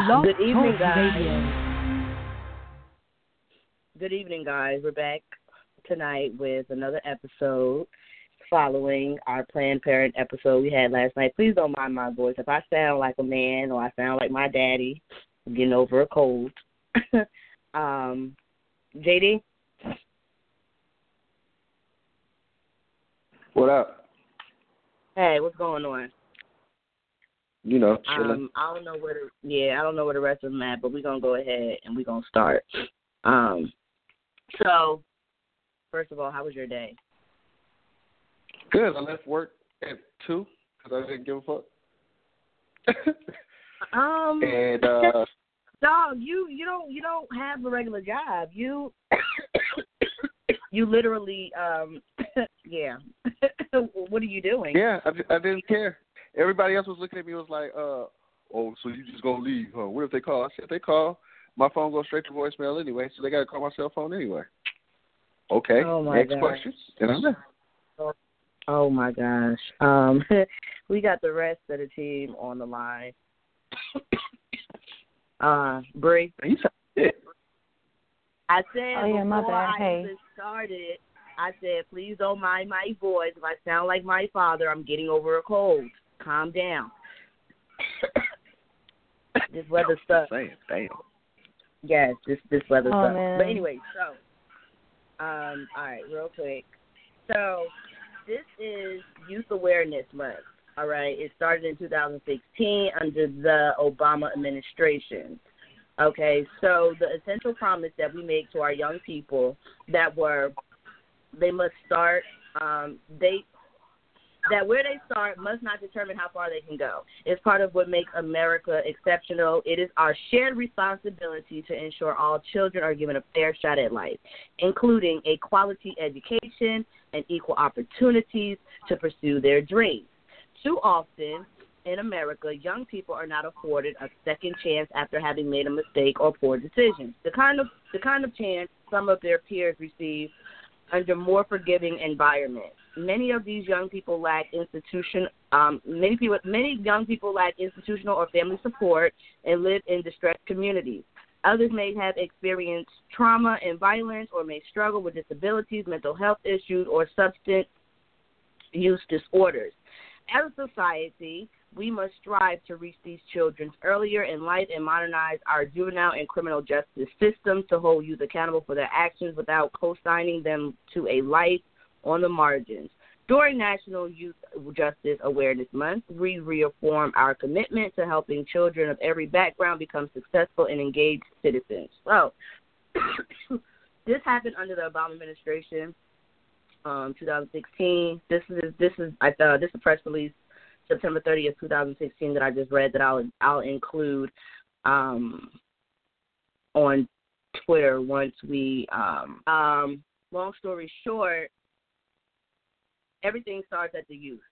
Good evening, Talk guys. Radio. Good evening, guys. We're back tonight with another episode following our Planned Parent episode we had last night. Please don't mind my voice. If I sound like a man or I sound like my daddy, I'm getting over a cold. JD? What up? Hey, what's going on? You know, chilling. I don't know where the rest of them at, but we're gonna go ahead and we're gonna start. So first of all, how was your day? Good. I left work at 2 because I didn't give a fuck. And dog, you don't have a regular job. You literally yeah. What are you doing? yeah, I didn't care. Everybody else was looking at me. Was like, oh, so you just gonna leave? Huh? What if they call? I said, if they call, my phone goes straight to voicemail anyway, so they gotta call my cell phone anyway. Okay. Oh my Next gosh. question. And I'm there. Oh my gosh. We got the rest of the team on the line. Bree. You said it. I said my before bad. I Hey. even started, I said, please don't mind my voice. If I sound like my father, I'm getting over a cold. Calm down. This weather sucks. Damn. Yes, this weather sucks. Man. But anyway, so, all right, real quick. So, this is Youth Awareness Month, all right? It started in 2016 under the Obama administration. Okay, so the essential promise that we make to our young people they must start, that where they start must not determine how far they can go. It's part of what makes America exceptional. It is our shared responsibility to ensure all children are given a fair shot at life, including a quality education and equal opportunities to pursue their dreams. Too often in America, young people are not afforded a second chance after having made a mistake or poor decisions. The kind of chance some of their peers receive under more forgiving environments. Many young people lack institutional or family support and live in distressed communities. Others may have experienced trauma and violence or may struggle with disabilities, mental health issues, or substance use disorders. As a society, we must strive to reach these children earlier in life and modernize our juvenile and criminal justice systems to hold youth accountable for their actions without co-signing them to a life on the margins. During National Youth Justice Awareness Month, we reaffirm our commitment to helping children of every background become successful and engaged citizens. So, this happened under the Obama administration, 2016. This is a press release, September 30th, 2016, that I just read that I'll include on Twitter once we. Long story short, everything starts at the youth.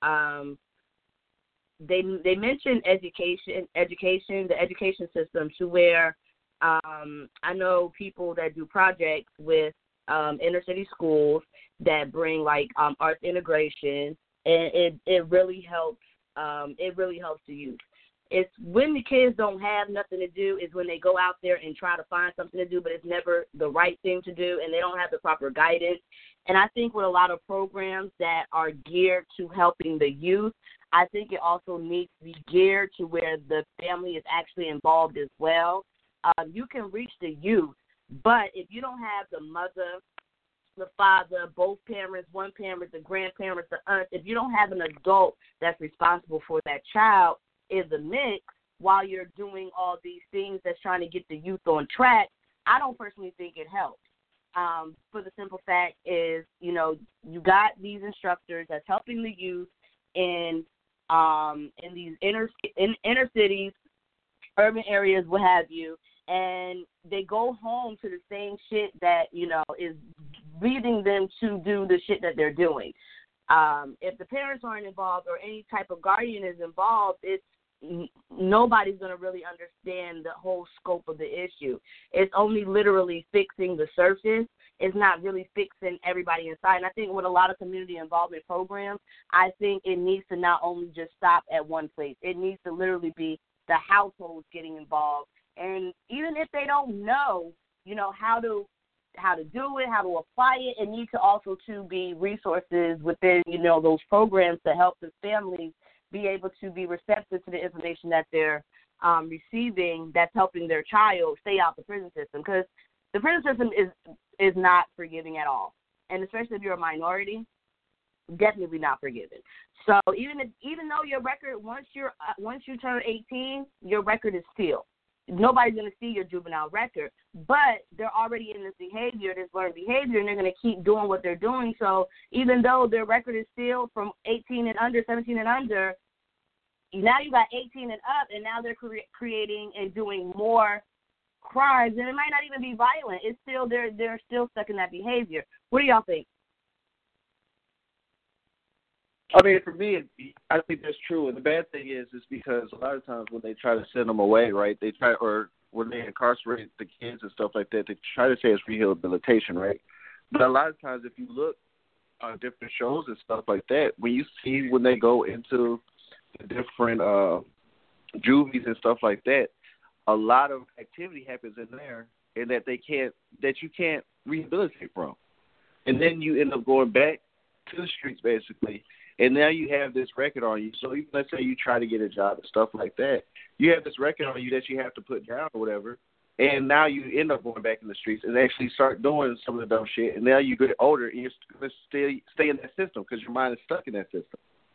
They mentioned education, the education system, to where I know people that do projects with inner city schools that bring like arts integration, and it really helps. It really helps the youth. It's when the kids don't have nothing to do is when they go out there and try to find something to do, but it's never the right thing to do, and they don't have the proper guidance. And I think with a lot of programs that are geared to helping the youth, I think it also needs to be geared to where the family is actually involved as well. You can reach the youth, but if you don't have the mother, the father, both parents, one parent, the grandparents, the aunt, if you don't have an adult that's responsible for that child in the mix while you're doing all these things that's trying to get the youth on track, I don't personally think it helps. For the simple fact is, you got these instructors that's helping the youth in these inner cities, urban areas, what have you, and they go home to the same shit that, is leading them to do the shit that they're doing. If the parents aren't involved or any type of guardian is involved, nobody's going to really understand the whole scope of the issue. It's only literally fixing the surface. It's not really fixing everybody inside. And I think with a lot of community involvement programs, I think it needs to not only just stop at one place. It needs to literally be the households getting involved. And even if they don't know, how to do it, how to apply it, it needs to also to be resources within, those programs to help the families be able to be receptive to the information that they're receiving that's helping their child stay out the prison system. Because the prison system is not forgiving at all. And especially if you're a minority, definitely not forgiving. So even though your record, once you turn 18, your record is sealed. Nobody's going to see your juvenile record, but they're already in this behavior, this learned behavior, and they're going to keep doing what they're doing. So even though their record is sealed from 18 and under, 17 and under, now you got 18 and up, and now they're creating and doing more crimes, and it might not even be violent. It's still they're still stuck in that behavior. What do y'all think? I mean, for me, I think that's true. And the bad thing is because a lot of times when they try to send them away, right, or when they incarcerate the kids and stuff like that, they try to say it's rehabilitation, right? But a lot of times if you look on different shows and stuff like that, when you see when they go into the different juvies and stuff like that, a lot of activity happens in there and that you can't rehabilitate from. And then you end up going back to the streets, basically. And now you have this record on you. So even, let's say you try to get a job and stuff like that, you have this record on you that you have to put down or whatever. And now you end up going back in the streets and actually start doing some of the dumb shit. And now you get older and you're going to stay in that system because your mind is stuck in that system.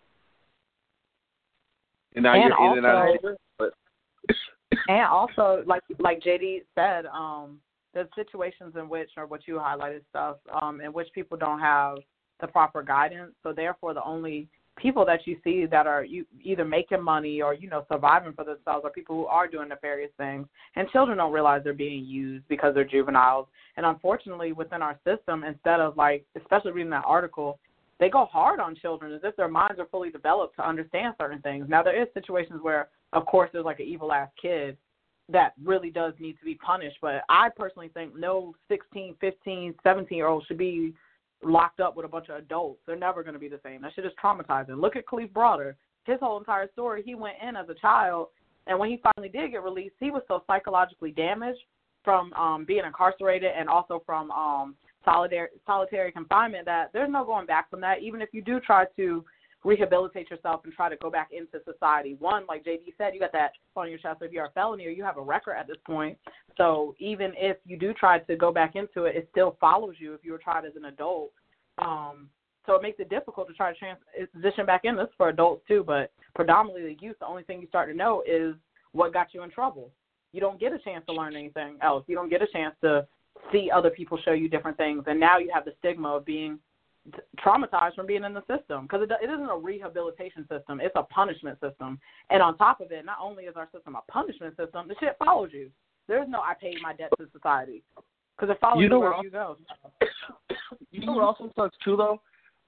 And now you're in and out of it. But and also, like JD said, there's situations in which, or what you highlighted stuff, in which people don't have the proper guidance. So therefore, the only people that you see that are either making money or, surviving for themselves are people who are doing nefarious things. And children don't realize they're being used because they're juveniles. And unfortunately, within our system, instead of especially reading that article, they go hard on children as if their minds are fully developed to understand certain things. Now, there is situations where, of course, there's like an evil-ass kid that really does need to be punished. But I personally think no 16, 15, 17-year-old should be locked up with a bunch of adults. They're never going to be the same. That shit is traumatizing. Look at Khalif Broder. His whole entire story, he went in as a child, and when he finally did get released, he was so psychologically damaged from being incarcerated and also from solitary confinement that there's no going back from that, even if you do try to rehabilitate yourself and try to go back into society. One, like JD said, you got that on your chest if you're a felony or you have a record at this point. So even if you do try to go back into it, it still follows you if you were tried as an adult. So it makes it difficult to try to transition back in. This for adults too, but predominantly the youth, the only thing you start to know is what got you in trouble. You don't get a chance to learn anything else. You don't get a chance to see other people show you different things. And now you have the stigma of being traumatized from being in the system, because it isn't a rehabilitation system, it's a punishment system. And on top of it, not only is our system a punishment system, the shit follows you. There's no I paid my debt to society, because it follows you wherever you go. You know what also sucks too, though?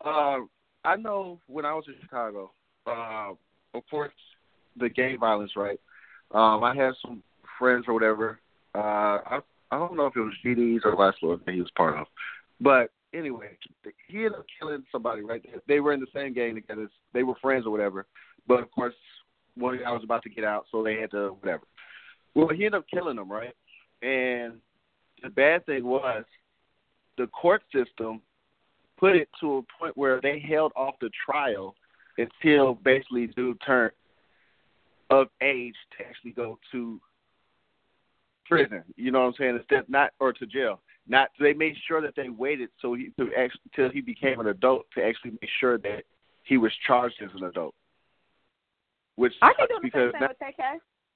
I know when I was in Chicago, of course, the gang violence, right? I had some friends or whatever. I don't know if it was GDs or Last Lord that he was part of, but anyway, he ended up killing somebody, right? They were in the same gang together. They were friends or whatever. But, of course, one guy was about to get out, so they had to whatever. Well, he ended up killing them, right? And the bad thing was the court system put it to a point where they held off the trial until basically dude turned of age to actually go to prison. You know what I'm saying? Instead, not or to jail. Not they made sure that they waited till he became an adult to actually make sure that he was charged as an adult. Which aren't they doing the same thing with TK?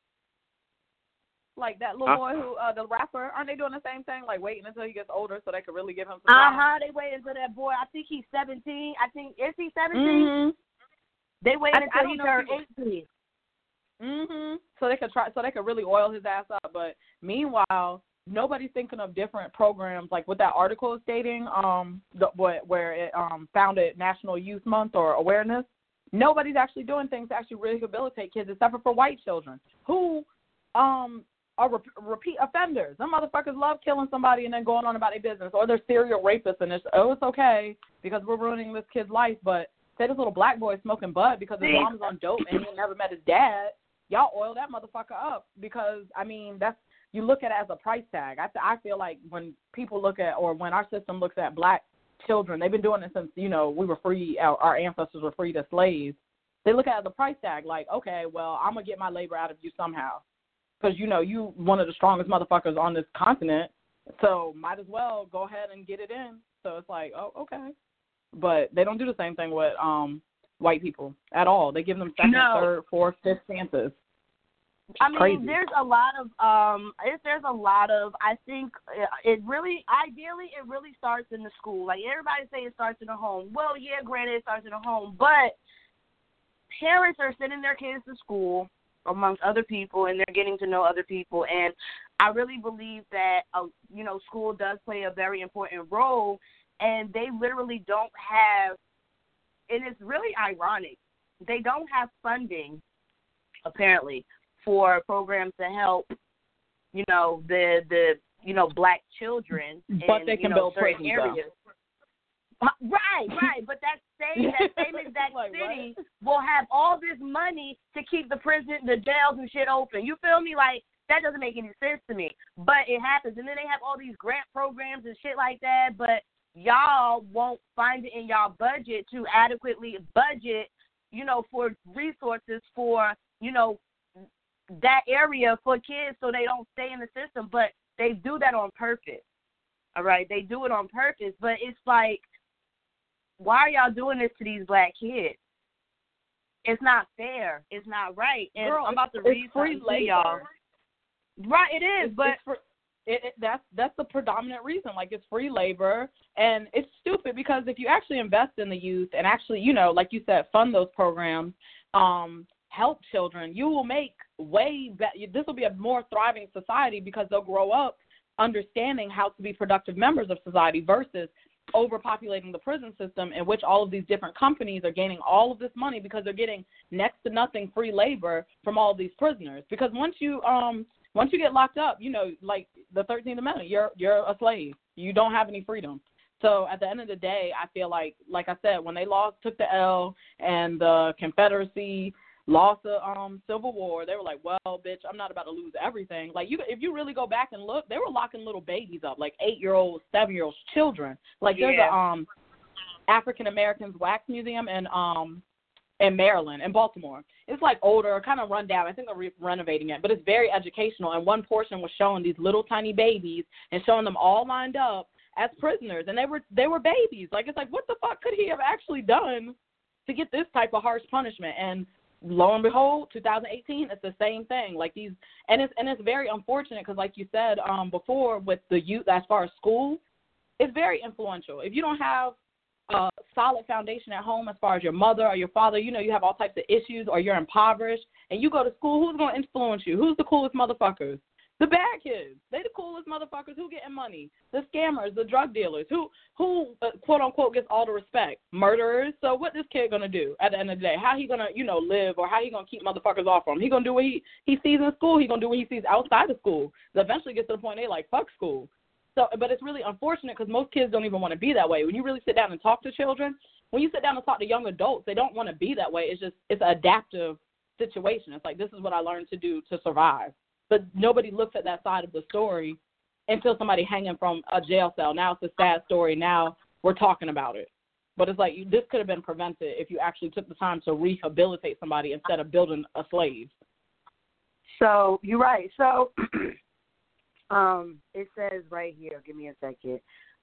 Like that little boy who the rapper, aren't they doing the same thing? Like waiting until he gets older so they could really give him some time? They wait until that boy. I think he's 17. Is he 17? Mm-hmm. They wait until he turns 18. So they could really oil his ass up. But meanwhile, nobody's thinking of different programs, like what that article is stating, where it founded National Youth Month or awareness. Nobody's actually doing things to actually rehabilitate kids except for white children who are repeat offenders. Them motherfuckers love killing somebody and then going on about their business, or they're serial rapists and it's okay because we're ruining this kid's life. But say this little black boy smoking bud because his mom is on dope and he never met his dad. y'all oil that motherfucker up because, I mean, you look at it as a price tag. I feel like when people look at, or when our system looks at black children, they've been doing it since, we were free, our ancestors were freed as slaves. They look at it as a price tag, like, okay, well, I'm going to get my labor out of you somehow. Because, you one of the strongest motherfuckers on this continent, so might as well go ahead and get it in. So it's like, oh, okay. But they don't do the same thing with white people at all. They give them second, third, fourth, fifth chances. I mean, crazy. there's a lot of, I think ideally it really starts in the school. Like, everybody say it starts in the home. Well, yeah, granted, it starts in the home, but parents are sending their kids to school amongst other people, and they're getting to know other people, and I really believe that, school does play a very important role, and they literally don't have, and it's really ironic, they don't have funding, apparently, for programs to help, the black children but in, they can build certain prisons, areas. Right. But that same exact like, city will have all this money to keep the prison, the jails and shit open. You feel me? Like, that doesn't make any sense to me. But it happens. And then they have all these grant programs and shit like that, but y'all won't find it in y'all budget to adequately budget, for resources for, that area for kids so they don't stay in the system. But they do that on purpose. All right? They do it on purpose. But it's like, why are y'all doing this to these black kids? It's not fair. It's not right. And girl, I'm about to read free something to y'all. Right, it is, but that's the predominant reason. Like, it's free labor, and it's stupid because if you actually invest in the youth and actually, like you said, fund those programs, help children, you will make way better. This will be a more thriving society because they'll grow up understanding how to be productive members of society versus overpopulating the prison system in which all of these different companies are gaining all of this money because they're getting next to nothing free labor from all of these prisoners. Because once you get locked up, like the 13th Amendment, you're a slave. You don't have any freedom. So at the end of the day, I feel like I said, when they took the L and the Confederacy lost the Civil War, they were like, well, bitch, I'm not about to lose everything. Like, if you really go back and look, they were locking little babies up, like 8-year-olds, 7-year-olds, children. Like, there's a African Americans wax museum in Maryland, in Baltimore. It's like older, kind of run down. I think they're renovating it, but it's very educational. And one portion was showing these little tiny babies and showing them all lined up as prisoners, and they were babies. Like, it's like, what the fuck could he have actually done to get this type of harsh punishment? And lo and behold, 2018, it's the same thing. Like, these, and it's very unfortunate because, like you said before, with the youth as far as school, it's very influential. If you don't have a solid foundation at home as far as your mother or your father, you have all types of issues, or you're impoverished, and you go to school, who's going to influence you? Who's the coolest motherfuckers? The bad kids. They the coolest motherfuckers. Who getting money? The scammers, the drug dealers. Who quote unquote gets all the respect? Murderers. So what this kid gonna do at the end of the day? How he gonna live, or how he gonna keep motherfuckers off from him? He gonna do what he sees in school. He gonna do what he sees outside of school. So eventually gets to the point they like, fuck school. So, but it's really unfortunate because most kids don't even want to be that way. When you really sit down and talk to children, when you sit down and talk to young adults, they don't want to be that way. It's an adaptive situation. It's like, this is what I learned to do to survive. But nobody looks at that side of the story until somebody hanging from a jail cell. Now it's a sad story. Now we're talking about it. But it's like, this could have been prevented if you actually took the time to rehabilitate somebody instead of building a slave. So you're right. So it says right here, give me a second.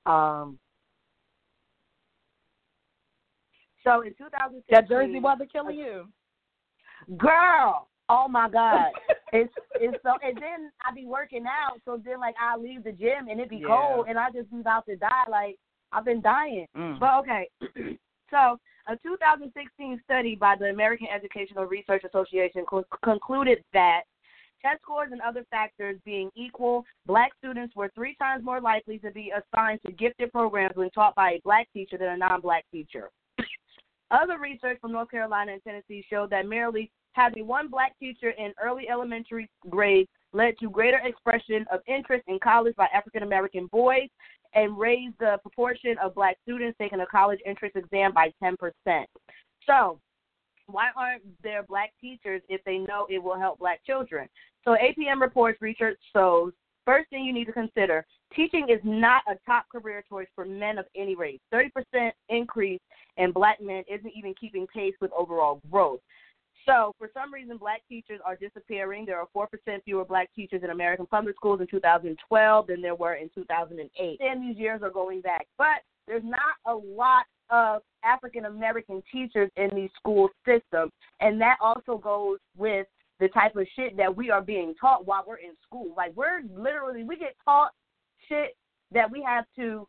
So in 2016, that Jersey weather killing you, girl. Oh my God, it's so. And then I be working out, so then like I leave the gym and it be cold, and I just be about to die. Like, I've been dying. But okay, so a 2016 study by the American Educational Research Association concluded that test scores and other factors being equal, black students were 3 times more likely to be assigned to gifted programs when taught by a black teacher than a non-black teacher. Other research from North Carolina and Tennessee showed that merely having one black teacher in early elementary grades led to greater expression of interest in college by African-American boys and raised the proportion of black students taking a college entrance exam by 10%. So Why aren't there black teachers if they know it will help black children? So APM reports research shows, first thing you need to consider, teaching is not a top career choice for men of any race. 30% increase in black men isn't even keeping pace with overall growth. So for some reason, black teachers are disappearing. There are 4% fewer black teachers in American public schools in 2012 than there were in 2008. And these years are going back. But there's not a lot of African-American teachers in these school systems, and that also goes with the type of shit that we are being taught while we're in school. Like, we get taught shit that we have to,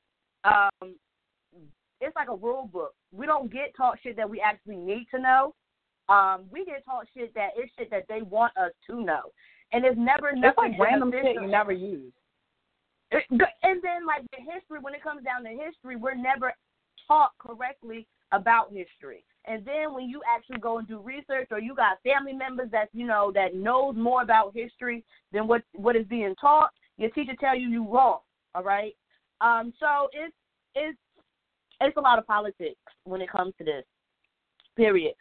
it's like a rule book. We don't get taught shit that we actually need to know. We get taught shit that is shit that they want us to know. And it's never nothing. It's like random shit you never use. And then, like, the history, when it comes down to history, we're never taught correctly about history. And then when you actually go and do research, or you got family members that, you know, that knows more about history than what is being taught, your teacher tell you wrong, all right? So it's a lot of politics when it comes to this, period.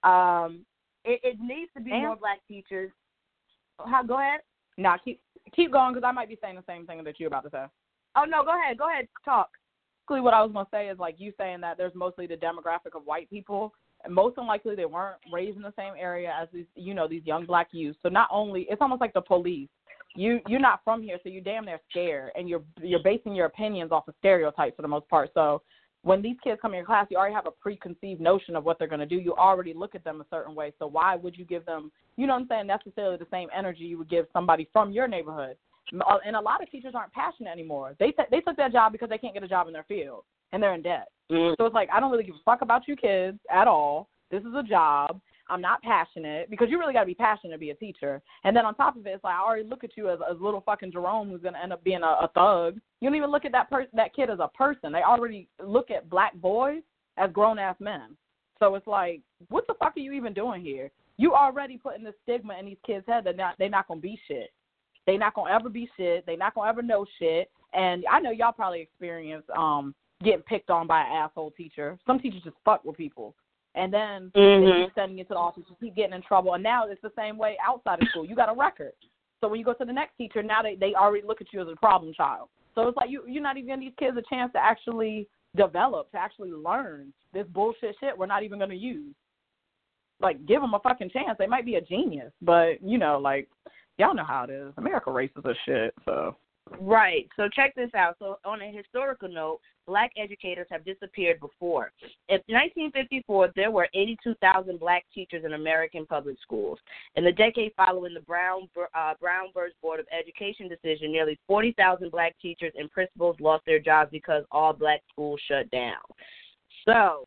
It needs to be more black teachers. Go ahead. No, keep going, because I might be saying the same thing that you're about to say. Oh, no, go ahead. Go ahead. Talk. What I was going to say is, like, you saying that there's mostly the demographic of white people, and most likely they weren't raised in the same area as these, you know, these young black youth. So not only, it's almost like the police. You're not from here, so you're damn near scared, and you're basing your opinions off of stereotypes for the most part. So when these kids come in your class, you already have a preconceived notion of what they're going to do. You already look at them a certain way. So why would you give them, you know what I'm saying, necessarily the same energy you would give somebody from your neighborhood? And a lot of teachers aren't passionate anymore. They took that job because they can't get a job in their field, and they're in debt. Mm-hmm. So it's like, I don't really give a fuck about you kids at all. This is a job. I'm not passionate, because you really got to be passionate to be a teacher. And then on top of it, it's like, I already look at you as little fucking Jerome, who's going to end up being a thug. You don't even look at that kid as a person. They already look at black boys as grown-ass men. So it's like, what the fuck are you even doing here? You already putting this stigma in these kids' head that they're not going to be shit. They're not going to ever be shit. They're not going to ever know shit. And I know y'all probably experienced getting picked on by an asshole teacher. Some teachers just fuck with people. And then they keep sending you to the office. You keep getting in trouble. And now it's the same way outside of school. You got a record. So when you go to the next teacher, now they already look at you as a problem child. So it's like you're not even giving these kids a chance to actually develop, to actually learn this bullshit shit we're not even going to use. Like, give them a fucking chance. They might be a genius. But, you know, like, y'all know how it is. America racist as shit, so. Right. So check this out. So on a historical note, black educators have disappeared before. In 1954, there were 82,000 black teachers in American public schools. In the decade following the Brown versus Board of Education decision, nearly 40,000 black teachers and principals lost their jobs because all black schools shut down. So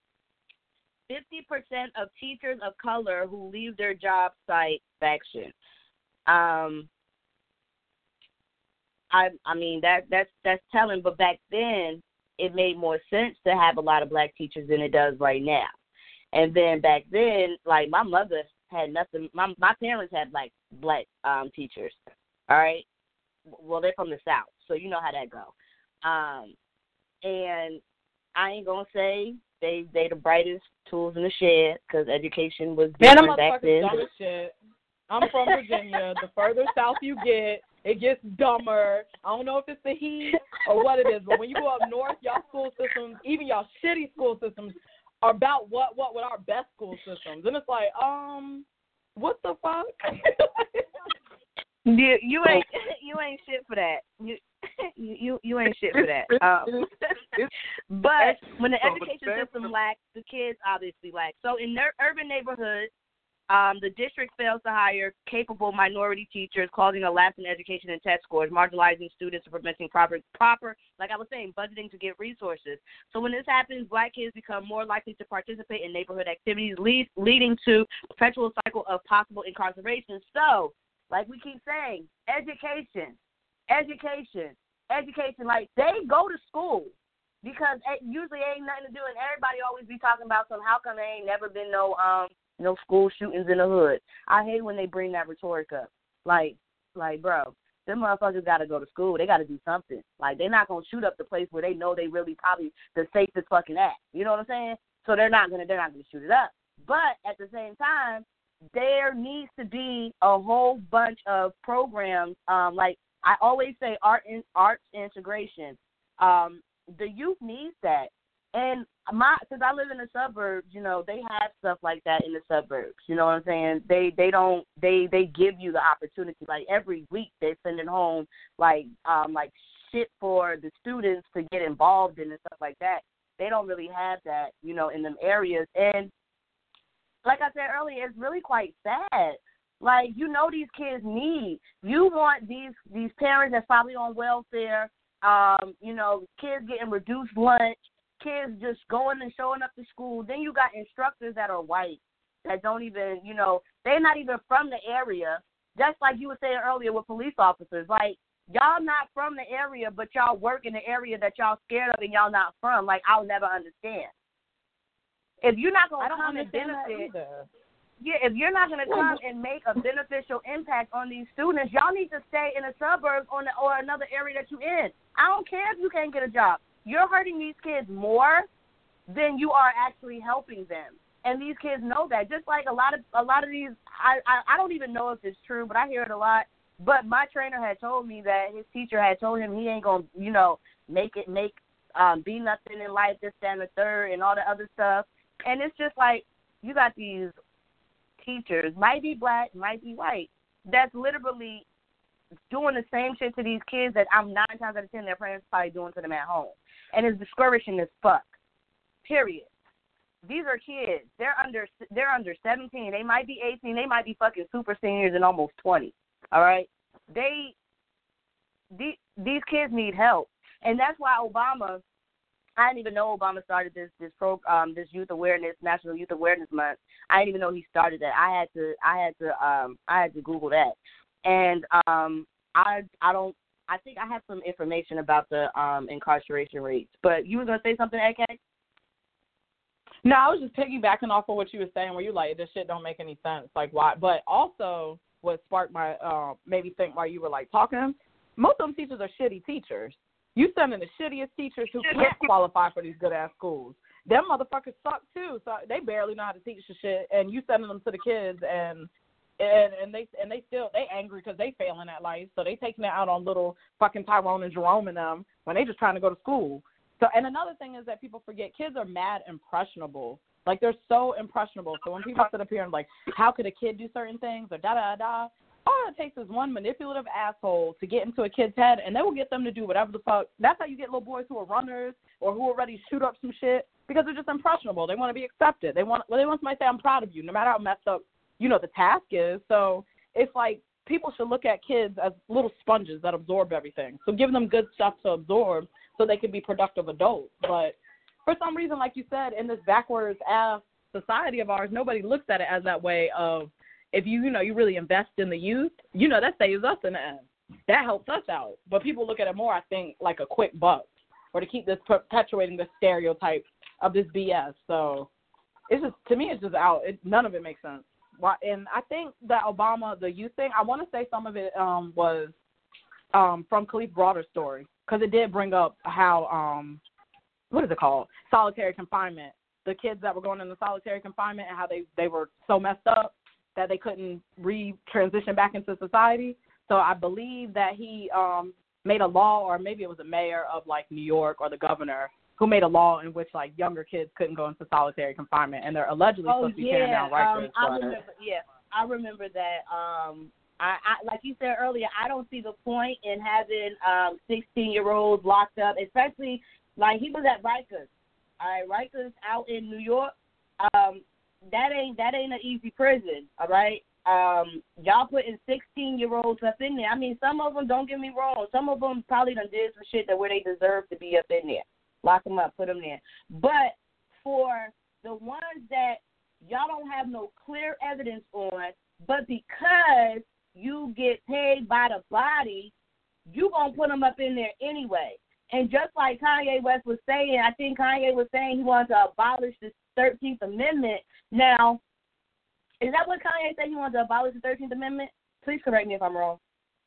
50% of teachers of color who leave their job cite faction. I mean, that's telling, but back then it made more sense to have a lot of black teachers than it does right now. And then back then, like, my mother had nothing. My parents had black teachers. All right. Well, they're from the South, so you know how that go. And I ain't gonna say they the brightest tools in the shed, because education was different back then. Dumb as shit. I'm from Virginia. The further south you get, it gets dumber. I don't know if it's the heat or what it is, but when you go up north, y'all school systems, even y'all shitty school systems, are about what with our best school systems. And it's like, what the fuck? You ain't shit for that. You ain't shit for that. But when the education system lacks, the kids obviously lack. So in urban neighborhoods, the district fails to hire capable minority teachers, causing a lapse in education and test scores, marginalizing students, and preventing proper, like I was saying, budgeting to get resources. So when this happens, black kids become more likely to participate in neighborhood activities, leading to a perpetual cycle of possible incarceration. So, like we keep saying, education. Like, they go to school because usually ain't nothing to do, and everybody always be talking about how come there ain't never been no school shootings in the hood. I hate when they bring that rhetoric up. Like, bro, them motherfuckers got to go to school. They got to do something. Like, they're not going to shoot up the place where they know they really probably the safest fucking at. You know what I'm saying? So they're not gonna shoot it up. But at the same time, there needs to be a whole bunch of programs. Like I always say, arts integration. The youth needs that. And since I live in the suburbs, you know, they have stuff like that in the suburbs. You know what I'm saying? They give you the opportunity. Like every week they're sending home like shit for the students to get involved in and stuff like that. They don't really have that, you know, in them areas. And like I said earlier, it's really quite sad. Like, you know, these kids need. You want these parents that's probably on welfare, you know, kids getting reduced lunch, kids just going and showing up to school. Then you got instructors that are white that don't even, you know, they're not even from the area. Just like you were saying earlier with police officers. Like, y'all not from the area, but y'all work in the area that y'all scared of and y'all not from. Like, I'll never understand. If you're not going to come and benefit, if you're not going to come and make a beneficial impact on these students, y'all need to stay in the suburbs or another area that you're in. I don't care if you can't get a job. You're hurting these kids more than you are actually helping them. And these kids know that. Just like a lot of these, I don't even know if it's true, but I hear it a lot. But my trainer had told me that his teacher had told him he ain't going to, you know, be nothing in life, this, that, and the third, and all the other stuff. And it's just like you got these teachers, might be black, might be white, that's literally doing the same shit to these kids that I'm 9 times out of 10 their parents probably doing to them at home. And it's discouraging as fuck. Period. These are kids. They're under 17. They might be 18. They might be fucking super seniors and almost 20. All right? These kids need help. And that's why Obama, I didn't even know Obama started this youth awareness, National Youth Awareness Month. I didn't even know he started that. I had to Google that. And I think I have some information about the incarceration rates. But you were going to say something, AK? No, I was just piggybacking off of what you were saying where you like, this shit don't make any sense. Like, why? But also what sparked my, made me think while you were, like, talking, most of them teachers are shitty teachers. You sending the shittiest teachers who can't qualify for these good-ass schools. Them motherfuckers suck, too. So they barely know how to teach the shit, and you sending them to the kids, and they angry because they failing at life, so they taking it out on little fucking Tyrone and Jerome and them when they just trying to go to school. So, and another thing is that people forget kids are mad impressionable. Like, they're so impressionable. So when people sit up here and like, how could a kid do certain things or da-da-da, all it takes is one manipulative asshole to get into a kid's head, and they will get them to do whatever the fuck. That's how you get little boys who are runners or who are ready to shoot up some shit because they're just impressionable. They want to be accepted. They want somebody to say, I'm proud of you, no matter how messed up, you know, the task is. So it's like people should look at kids as little sponges that absorb everything. So give them good stuff to absorb so they can be productive adults. But for some reason, like you said, in this backwards-ass society of ours, nobody looks at it as that way of, if you really invest in the youth, that saves us in the end. That helps us out. But people look at it more, I think, like a quick buck or to keep this perpetuating this stereotype of this BS. So it's just, to me, it's just out. None of it makes sense. And I think that Obama, the youth thing, I want to say some of it was from Khalif Broader's story because it did bring up how, what is it called? Solitary confinement. The kids that were going into solitary confinement and how they were so messed up that they couldn't transition back into society. So I believe that he made a law, or maybe it was a mayor of, like, New York or the governor, who made a law in which, like, younger kids couldn't go into solitary confinement, and they're allegedly supposed to be tearing down Rikers. I remember that. I like you said earlier, I don't see the point in having 16-year-olds locked up, especially, like, he was at Rikers. All right, Rikers out in New York. That ain't an easy prison, all right? Y'all putting 16-year-olds up in there. I mean, some of them, don't get me wrong, some of them probably done did some shit that where they deserve to be up in there. Lock them up, put them there. But for the ones that y'all don't have no clear evidence on, but because you get paid by the body, you going to put them up in there anyway. And just like Kanye West was saying, I think Kanye was saying he wanted to abolish the 13th Amendment. Now, is that what Kanye said, he wanted to abolish the 13th Amendment? Please correct me if I'm wrong.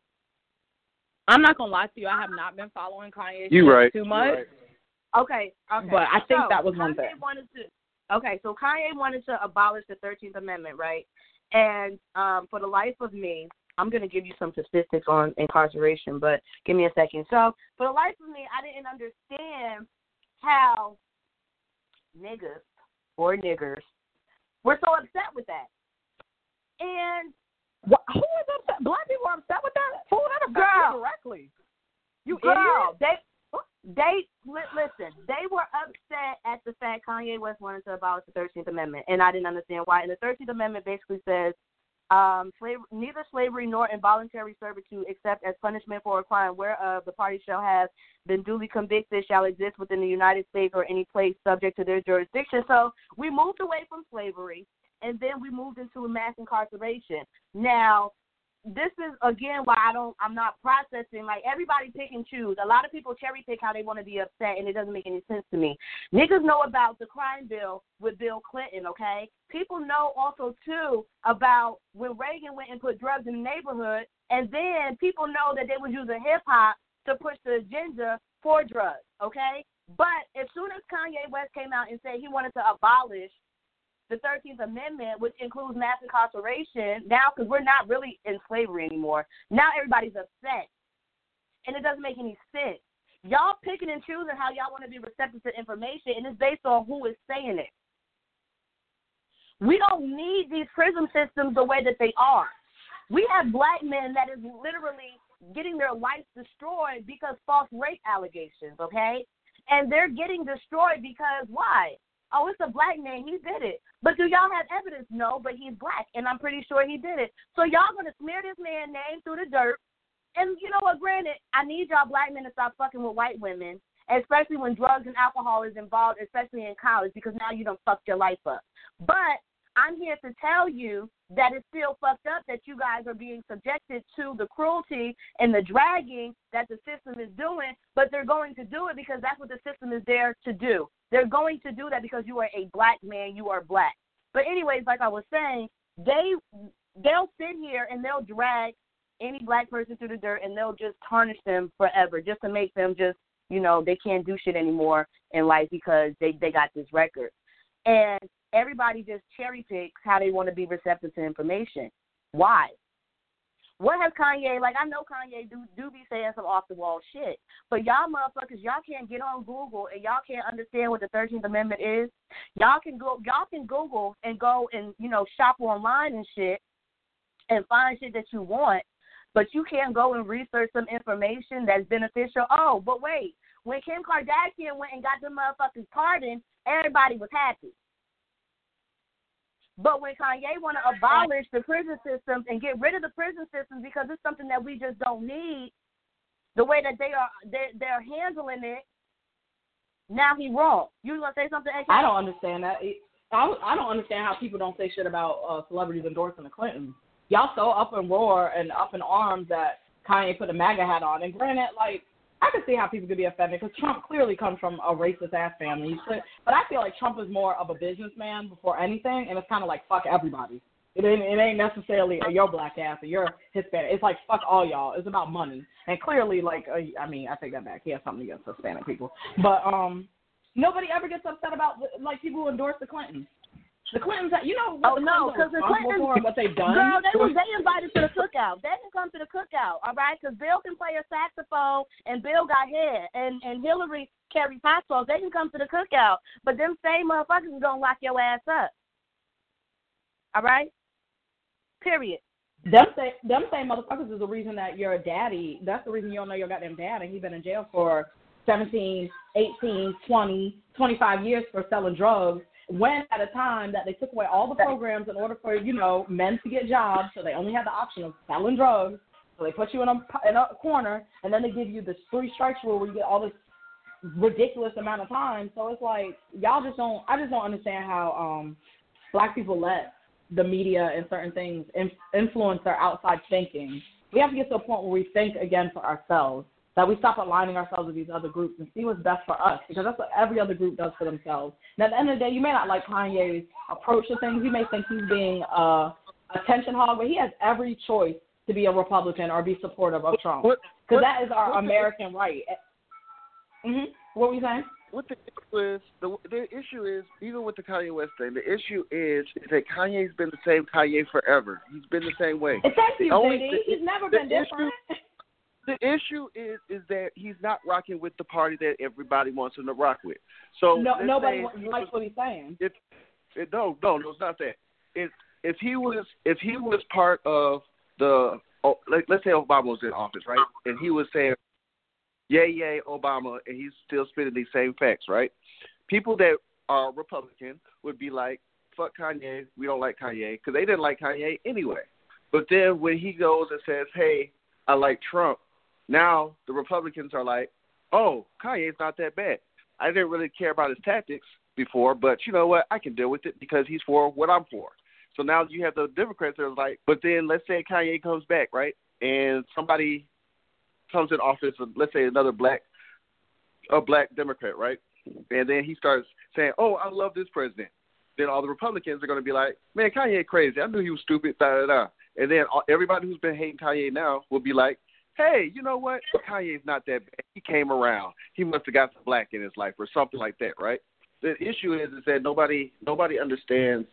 I'm not going to lie to you. I have not been following Kanye too much. Right. Okay. But I think that was one thing. Okay, so Kanye wanted to abolish the 13th Amendment, right? And for the life of me, I'm going to give you some statistics on incarceration, but give me a second. So for the life of me, I didn't understand how niggas or niggers were so upset with that. And who is upset? Black people are upset with that? Who that affects you directly? You girl, idiot. Listen, they were upset at the fact Kanye West wanted to abolish the 13th Amendment, and I didn't understand why. And the 13th Amendment basically says neither slavery nor involuntary servitude except as punishment for a crime whereof the party shall have been duly convicted shall exist within the United States or any place subject to their jurisdiction. So we moved away from slavery, and then we moved into mass incarceration. Now, this is, again, why I'm not processing. Like, everybody pick and choose. A lot of people cherry pick how they want to be upset, and it doesn't make any sense to me. Niggas know about the crime bill with Bill Clinton, okay? People know also, too, about when Reagan went and put drugs in the neighborhood, and then people know that they was using hip-hop to push the agenda for drugs, okay? But as soon as Kanye West came out and said he wanted to abolish the 13th Amendment, which includes mass incarceration, now, because we're not really in slavery anymore, now everybody's upset. And it doesn't make any sense. Y'all picking and choosing how y'all want to be receptive to information, and it's based on who is saying it. We don't need these prison systems the way that they are. We have black men that is literally getting their lives destroyed because false rape allegations, okay? And they're getting destroyed because why? Oh, it's a black man. He did it. But do y'all have evidence? No, but he's black, and I'm pretty sure he did it. So y'all going to smear this man's name through the dirt. And you know what, granted, I need y'all black men to stop fucking with white women, especially when drugs and alcohol is involved, especially in college, because now you done fucked your life up. But I'm here to tell you that it's still fucked up that you guys are being subjected to the cruelty and the dragging that the system is doing, but they're going to do it because that's what the system is there to do. They're going to do that because you are a black man, you are black. But anyways, like I was saying, they'll sit here and they'll drag any black person through the dirt and they'll just tarnish them forever just to make them just, you know, they can't do shit anymore in life because they got this record. And everybody just cherry picks how they want to be receptive to information. Why? What has Kanye, like, I know Kanye do be saying some off-the-wall shit, but y'all motherfuckers, y'all can't get on Google and y'all can't understand what the 13th Amendment is. Y'all can Google and go and, you know, shop online and shit and find shit that you want, but you can't go and research some information that's beneficial. Oh, but wait, when Kim Kardashian went and got the motherfuckers pardoned, everybody was happy. But when Kanye want to abolish the prison systems and get rid of the prison systems because it's something that we just don't need, the way that they're handling it, now he wrong. You gonna say something, AK? I don't understand that. I don't understand how people don't say shit about celebrities endorsing the Clintons. Y'all so up in roar and up in arms that Kanye put a MAGA hat on. And granted, like, I can see how people could be offended because Trump clearly comes from a racist-ass family. But I feel like Trump is more of a businessman before anything, and it's kind of like fuck everybody. It ain't necessarily your black ass or your Hispanic. It's like fuck all y'all. It's about money. And clearly, like, I mean, I take that back. He has something against Hispanic people. But nobody ever gets upset about, like, people who endorse the Clintons. The Clintons, you know what because the Clintons, what they've done? Girl, they invited to the cookout. They can come to the cookout, all right? Because Bill can play a saxophone, and Bill got hair, and Hillary carries hot sauce. They can come to the cookout. But them same motherfuckers is going to lock your ass up. All right? Period. Them same motherfuckers is the reason that you're a daddy. That's the reason you don't know your goddamn dad, and he's been in jail for 17, 18, 20, 25 years for selling drugs. When at a time that they took away all the programs in order for, you know, men to get jobs, so they only had the option of selling drugs. So they put you in a corner, and then they give you this 3 strikes rule where you get all this ridiculous amount of time. So it's like I just don't understand how black people let the media and certain things influence their outside thinking. We have to get to a point where we think again for ourselves, that we stop aligning ourselves with these other groups and see what's best for us, because that's what every other group does for themselves. And at the end of the day, you may not like Kanye's approach to things. You may think he's being a attention hog, but he has every choice to be a Republican or be supportive of Trump, because that is our American right. What were you saying? what the issue is, even with the Kanye West thing, the issue is that Kanye's been the same Kanye forever. He's been the same way. Exactly, he's never been different. The issue is that he's not rocking with the party that everybody wants him to rock with. So nobody likes what he's saying. No, it's not that. If he was part of the let's say Obama was in office, right, and he was saying yay Obama, and he's still spitting these same facts, right? People that are Republican would be like, fuck Kanye, we don't like Kanye, because they didn't like Kanye anyway. But then when he goes and says, hey, I like Trump, now the Republicans are like, oh, Kanye's not that bad. I didn't really care about his tactics before, but you know what? I can deal with it because he's for what I'm for. So now you have the Democrats that are like, but then let's say Kanye comes back, right? And somebody comes in office, let's say a black Democrat, right? And then he starts saying, oh, I love this president. Then all the Republicans are going to be like, man, Kanye crazy. I knew he was stupid, da-da-da. And then everybody who's been hating Kanye now will be like, hey, you know what? Kanye's not that bad. He came around. He must have got some black in his life or something like that, right? The issue is that nobody understands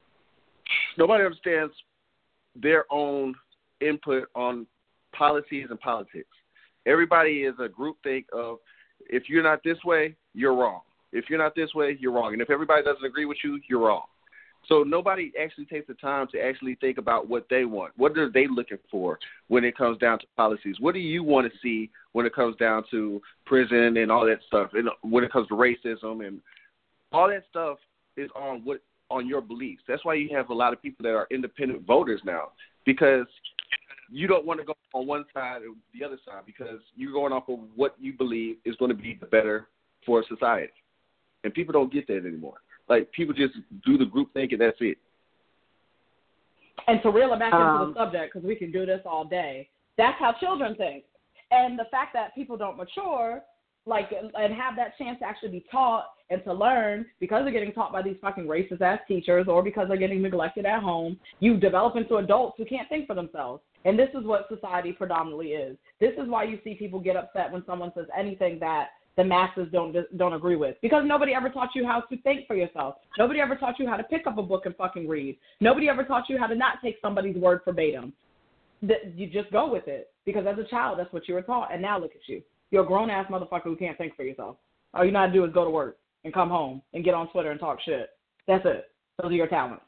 their own input on policies and politics. Everybody is a groupthink of, if you're not this way, you're wrong. If you're not this way, you're wrong. And if everybody doesn't agree with you, you're wrong. So nobody actually takes the time to actually think about what they want. What are they looking for when it comes down to policies? What do you want to see when it comes down to prison and all that stuff? And when it comes to racism and all that stuff is on your beliefs. That's why you have a lot of people that are independent voters now, because you don't want to go on one side or the other side, because you're going off of what you believe is going to be the better for society. And people don't get that anymore. Like, people just do the group think and that's it. And to reel it back into the subject, because we can do this all day, that's how children think. And the fact that people don't mature, like, and have that chance to actually be taught and to learn, because they're getting taught by these fucking racist-ass teachers or because they're getting neglected at home, you develop into adults who can't think for themselves. And this is what society predominantly is. This is why you see people get upset when someone says anything that the masses don't agree with, because nobody ever taught you how to think for yourself. Nobody ever taught you how to pick up a book and fucking read. Nobody ever taught you how to not take somebody's word verbatim. You just go with it, because as a child, that's what you were taught. And now look at you. You're a grown-ass motherfucker who can't think for yourself. All you know how to do is go to work and come home and get on Twitter and talk shit. That's it. Those are your talents.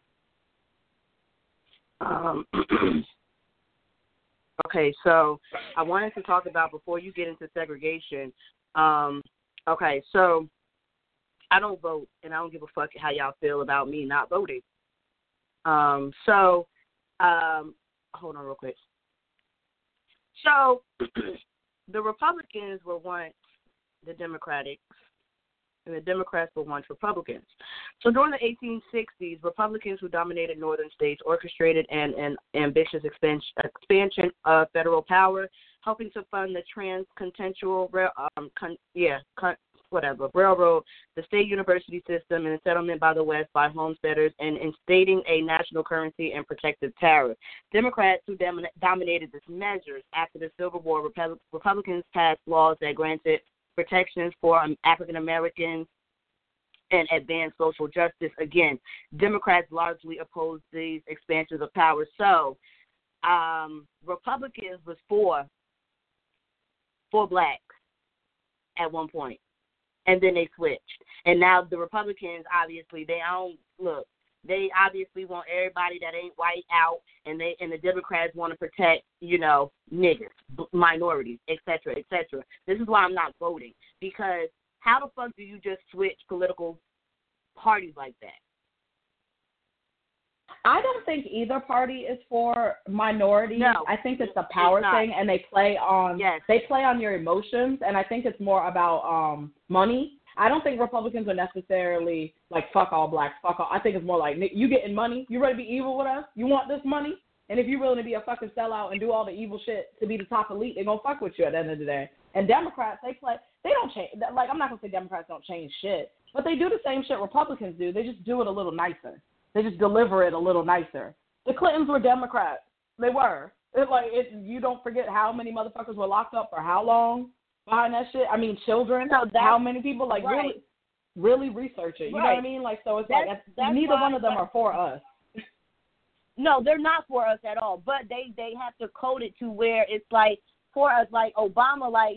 Okay, so I wanted to talk about, before you get into segregation, okay, so I don't vote, and I don't give a fuck how y'all feel about me not voting. Hold on real quick. So the Republicans were once the Democrats, and the Democrats were once Republicans. So during the 1860s, Republicans who dominated northern states orchestrated an ambitious expansion of federal power, helping to fund the transcontinental railroad, the state university system, and the settlement by the West by homesteaders, and instating a national currency and protective tariff. Democrats who dominated these measures after the Civil War, Republicans passed laws that granted protections for African Americans and advanced social justice. Again, Democrats largely opposed these expansions of power. So Republicans was for blacks at one point, and then they switched. And now the Republicans, obviously, they obviously want everybody that ain't white out, and the Democrats want to protect, niggas, minorities, et cetera, et cetera. This is why I'm not voting, because how the fuck do you just switch political parties like that? I don't think either party is for minorities. No, I think it's a power thing, and they play on your emotions, and I think it's more about money. I don't think Republicans are necessarily like, fuck all blacks, fuck all. I think it's more like, you getting money? You ready to be evil with us? You want this money? And if you're willing to be a fucking sellout and do all the evil shit to be the top elite, they're going to fuck with you at the end of the day. And Democrats, they don't change. Like, I'm not going to say Democrats don't change shit, but they do the same shit Republicans do. They just do it a little nicer. They just deliver it a little nicer. The Clintons were Democrats. They were. You don't forget how many motherfuckers were locked up for how long behind that shit? I mean, children. No, how many people right. really research it? You know what I mean? Like, so it's that's neither one of them are for us. No, they're not for us at all. But they have to code it to where it's like for us, like Obama, like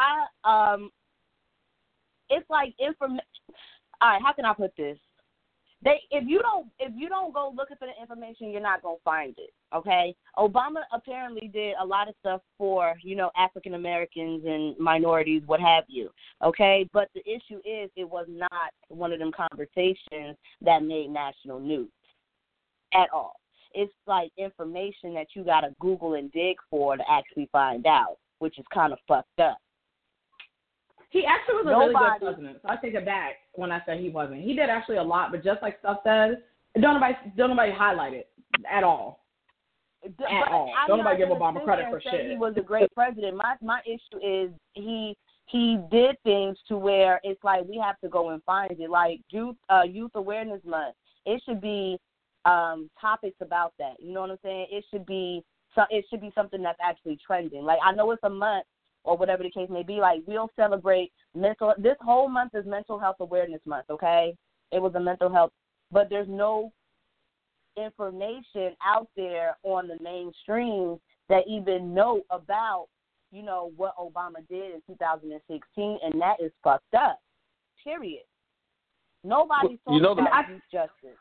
it's like information. All right, how can I put this? If you don't go looking for the information, you're not gonna find it. Okay, Obama apparently did a lot of stuff for African Americans and minorities, what have you. Okay, but the issue is it was not one of them conversations that made national news at all. It's like information that you gotta Google and dig for to actually find out, which is kind of fucked up. He actually was a really good president, so I take it back when I said he wasn't. He did actually a lot, but just like stuff says, don't nobody highlight it at all. Don't nobody give Obama credit for shit. He was a great president. My issue is he did things to where it's like we have to go and find it. Like Youth Awareness Month, it should be topics about that. You know what I'm saying? It should be something that's actually trending. Like I know it's a month, or whatever the case may be, like we'll celebrate this whole month is Mental Health Awareness Month, okay? It was a mental health, but there's no information out there on the mainstream that even know about, what Obama did in 2016, and that is fucked up, period. Nobody's talking about youth justice.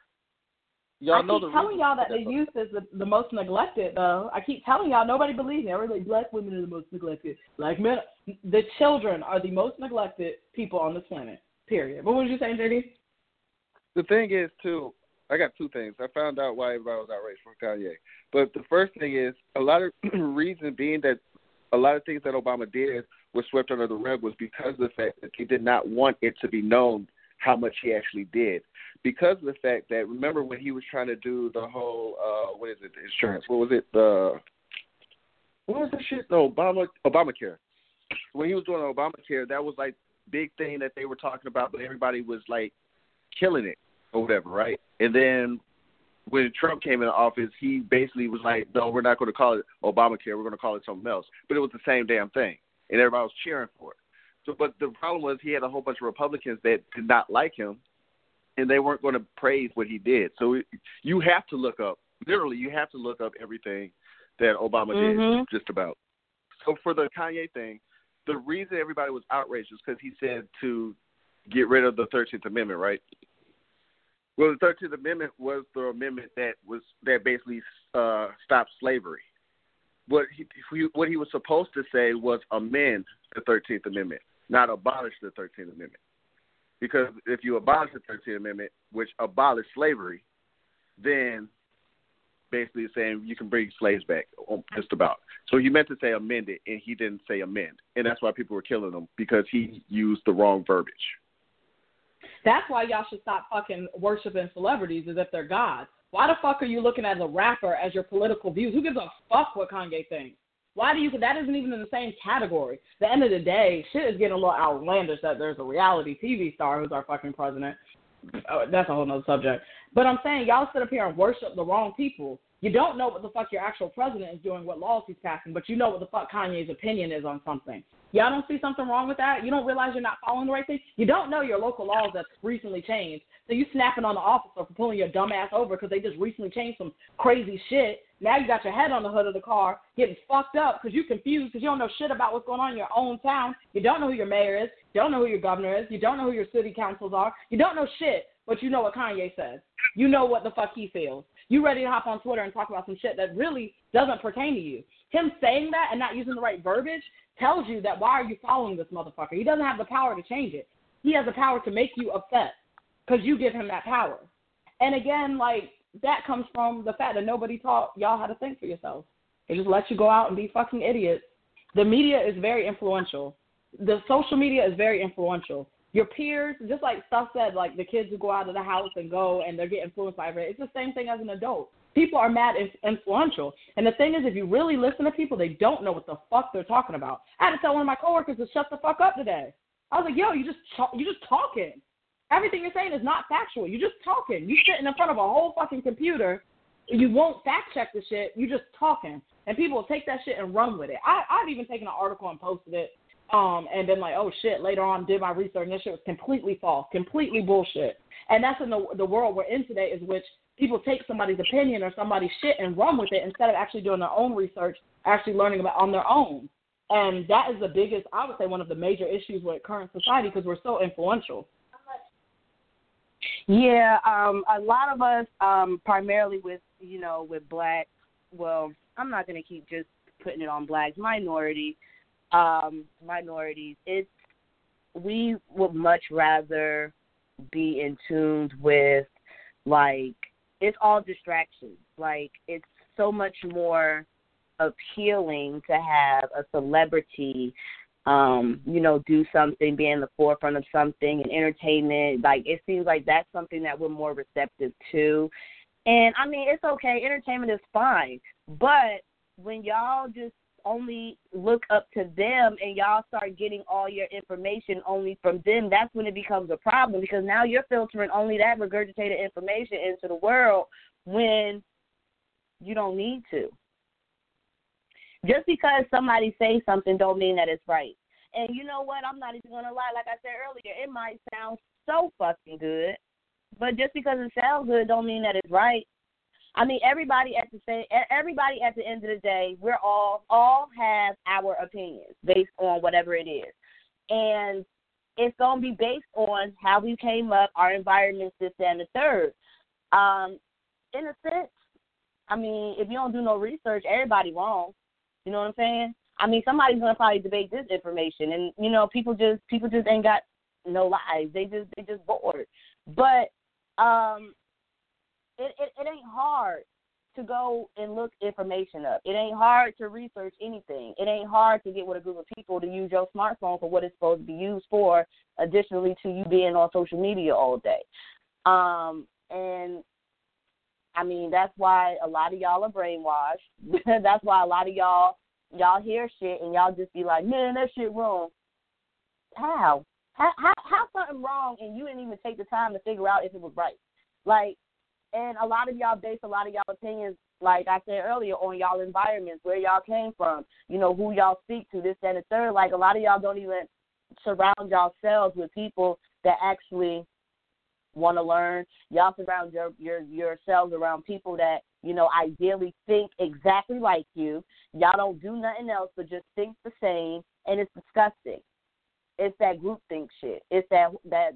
I keep telling y'all that the youth is the most neglected, though. I keep telling y'all, nobody believes me. Everybody's like, black women are the most neglected. Black men, the children are the most neglected people on this planet, period. What was you saying, JD? The thing is, too, I got two things. I found out why everybody was outraged for Kanye. But the first thing is, a lot of reason being that a lot of things that Obama did was swept under the rug was because of the fact that he did not want it to be known how much he actually did. Because of the fact that, remember when he was trying to do the whole, the insurance? What was it? What was the shit? No, Obamacare. When he was doing Obamacare, that was like big thing that they were talking about, but everybody was like killing it or whatever, right? And then when Trump came into office, he basically was like, no, we're not going to call it Obamacare. We're going to call it something else. But it was the same damn thing, and everybody was cheering for it. So, but the problem was he had a whole bunch of Republicans that did not like him, and they weren't going to praise what he did. So you have to look up, literally, you have to look up everything that Obama did, just about. So for the Kanye thing, the reason everybody was outraged is because he said to get rid of the 13th Amendment, right? Well, the 13th Amendment was the amendment that basically stopped slavery. What he was supposed to say was amend the 13th Amendment, not abolish the 13th Amendment. Because if you abolish the 13th Amendment, which abolished slavery, then basically it's saying you can bring slaves back, just about. So he meant to say amend it, and he didn't say amend. And that's why people were killing him, because he used the wrong verbiage. That's why y'all should stop fucking worshiping celebrities as if they're gods. Why the fuck are you looking at a rapper as your political views? Who gives a fuck what Kanye thinks? Why do you? That isn't even in the same category. At the end of the day, shit is getting a little outlandish that there's a reality TV star who's our fucking president. Oh, that's a whole nother subject. But I'm saying y'all sit up here and worship the wrong people. You don't know what the fuck your actual president is doing, what laws he's passing, but you know what the fuck Kanye's opinion is on something. Y'all don't see something wrong with that? You don't realize you're not following the right thing? You don't know your local laws that's recently changed. So you snapping on the officer for pulling your dumb ass over because they just recently changed some crazy shit. Now you got your head on the hood of the car getting fucked up because you're confused because you don't know shit about what's going on in your own town. You don't know who your mayor is. You don't know who your governor is. You don't know who your city councils are. You don't know shit, but you know what Kanye says. You know what the fuck he feels. You ready to hop on Twitter and talk about some shit that really doesn't pertain to you. Him saying that and not using the right verbiage tells you that why are you following this motherfucker? He doesn't have the power to change it. He has the power to make you upset because you give him that power. And again, like, that comes from the fact that nobody taught y'all how to think for yourselves. They just let you go out and be fucking idiots. The media is very influential. The social media is very influential. Your peers, just like stuff said, like the kids who go out of the house and go and they're getting influenced by it, it's the same thing as an adult. People are mad influential. And the thing is, if you really listen to people, they don't know what the fuck they're talking about. I had to tell one of my coworkers to shut the fuck up today. I was like, yo, you just talking. Everything you're saying is not factual. You're just talking. You sitting in front of a whole fucking computer. You won't fact check the shit. You're just talking. And people will take that shit and run with it. I've even taken an article and posted it. and been like, oh shit, later on did my research and this shit was completely false, completely bullshit. And that's in the world we're in today, is which people take somebody's opinion or somebody's shit and run with it instead of actually doing their own research, actually learning about on their own. And that is the biggest, I would say, one of the major issues with current society, because we're so influential. Yeah, a lot of us, primarily with black, well, I'm not going to keep just putting it on blacks, minorities, we would much rather be in tune with, like, it's all distractions. Like, it's so much more appealing to have a celebrity, do something, be in the forefront of something, and entertainment. Like, it seems like that's something that we're more receptive to. And, I mean, it's okay. Entertainment is fine. But when y'all just only look up to them and y'all start getting all your information only from them, that's when it becomes a problem, because now you're filtering only that regurgitated information into the world when you don't need to. Just because somebody says something don't mean that it's right. And you know what? I'm not even going to lie. Like I said earlier, it might sound so fucking good, but just because it sounds good don't mean that it's right. I mean, everybody at the end of the day, we're all have our opinions based on whatever it is. And it's going to be based on how we came up, our environment, this, and the third. In a sense, I mean, if you don't do no research, everybody wrong. You know what I'm saying? I mean, somebody's going to probably debate this information. And, people just ain't got no lives. They just bored. But it ain't hard to go and look information up. It ain't hard to research anything. It ain't hard to get with a group of people to use your smartphone for what it's supposed to be used for, additionally to you being on social media all day. And, I mean, that's why a lot of y'all are brainwashed. That's why a lot of y'all hear shit and y'all just be like, man, that shit wrong. How something wrong and you didn't even take the time to figure out if it was right? Like, and a lot of y'all base a lot of y'all opinions, like I said earlier, on y'all environments, where y'all came from, who y'all speak to, this, that, and the third. Like, a lot of y'all don't even surround yourselves with people that actually want to learn. Y'all surround yourselves around people that, ideally think exactly like you. Y'all don't do nothing else but just think the same, and it's disgusting. It's that groupthink shit. It's that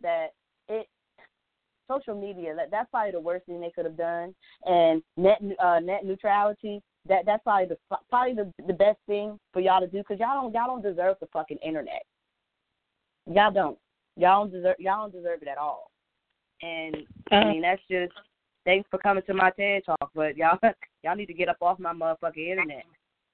social media, that's probably the worst thing they could have done. And net neutrality, that's probably the best thing for y'all to do, because y'all don't deserve the fucking internet. Y'all don't deserve it at all. And I mean, that's just, thanks for coming to my TED Talk, but y'all need to get up off my motherfucking internet.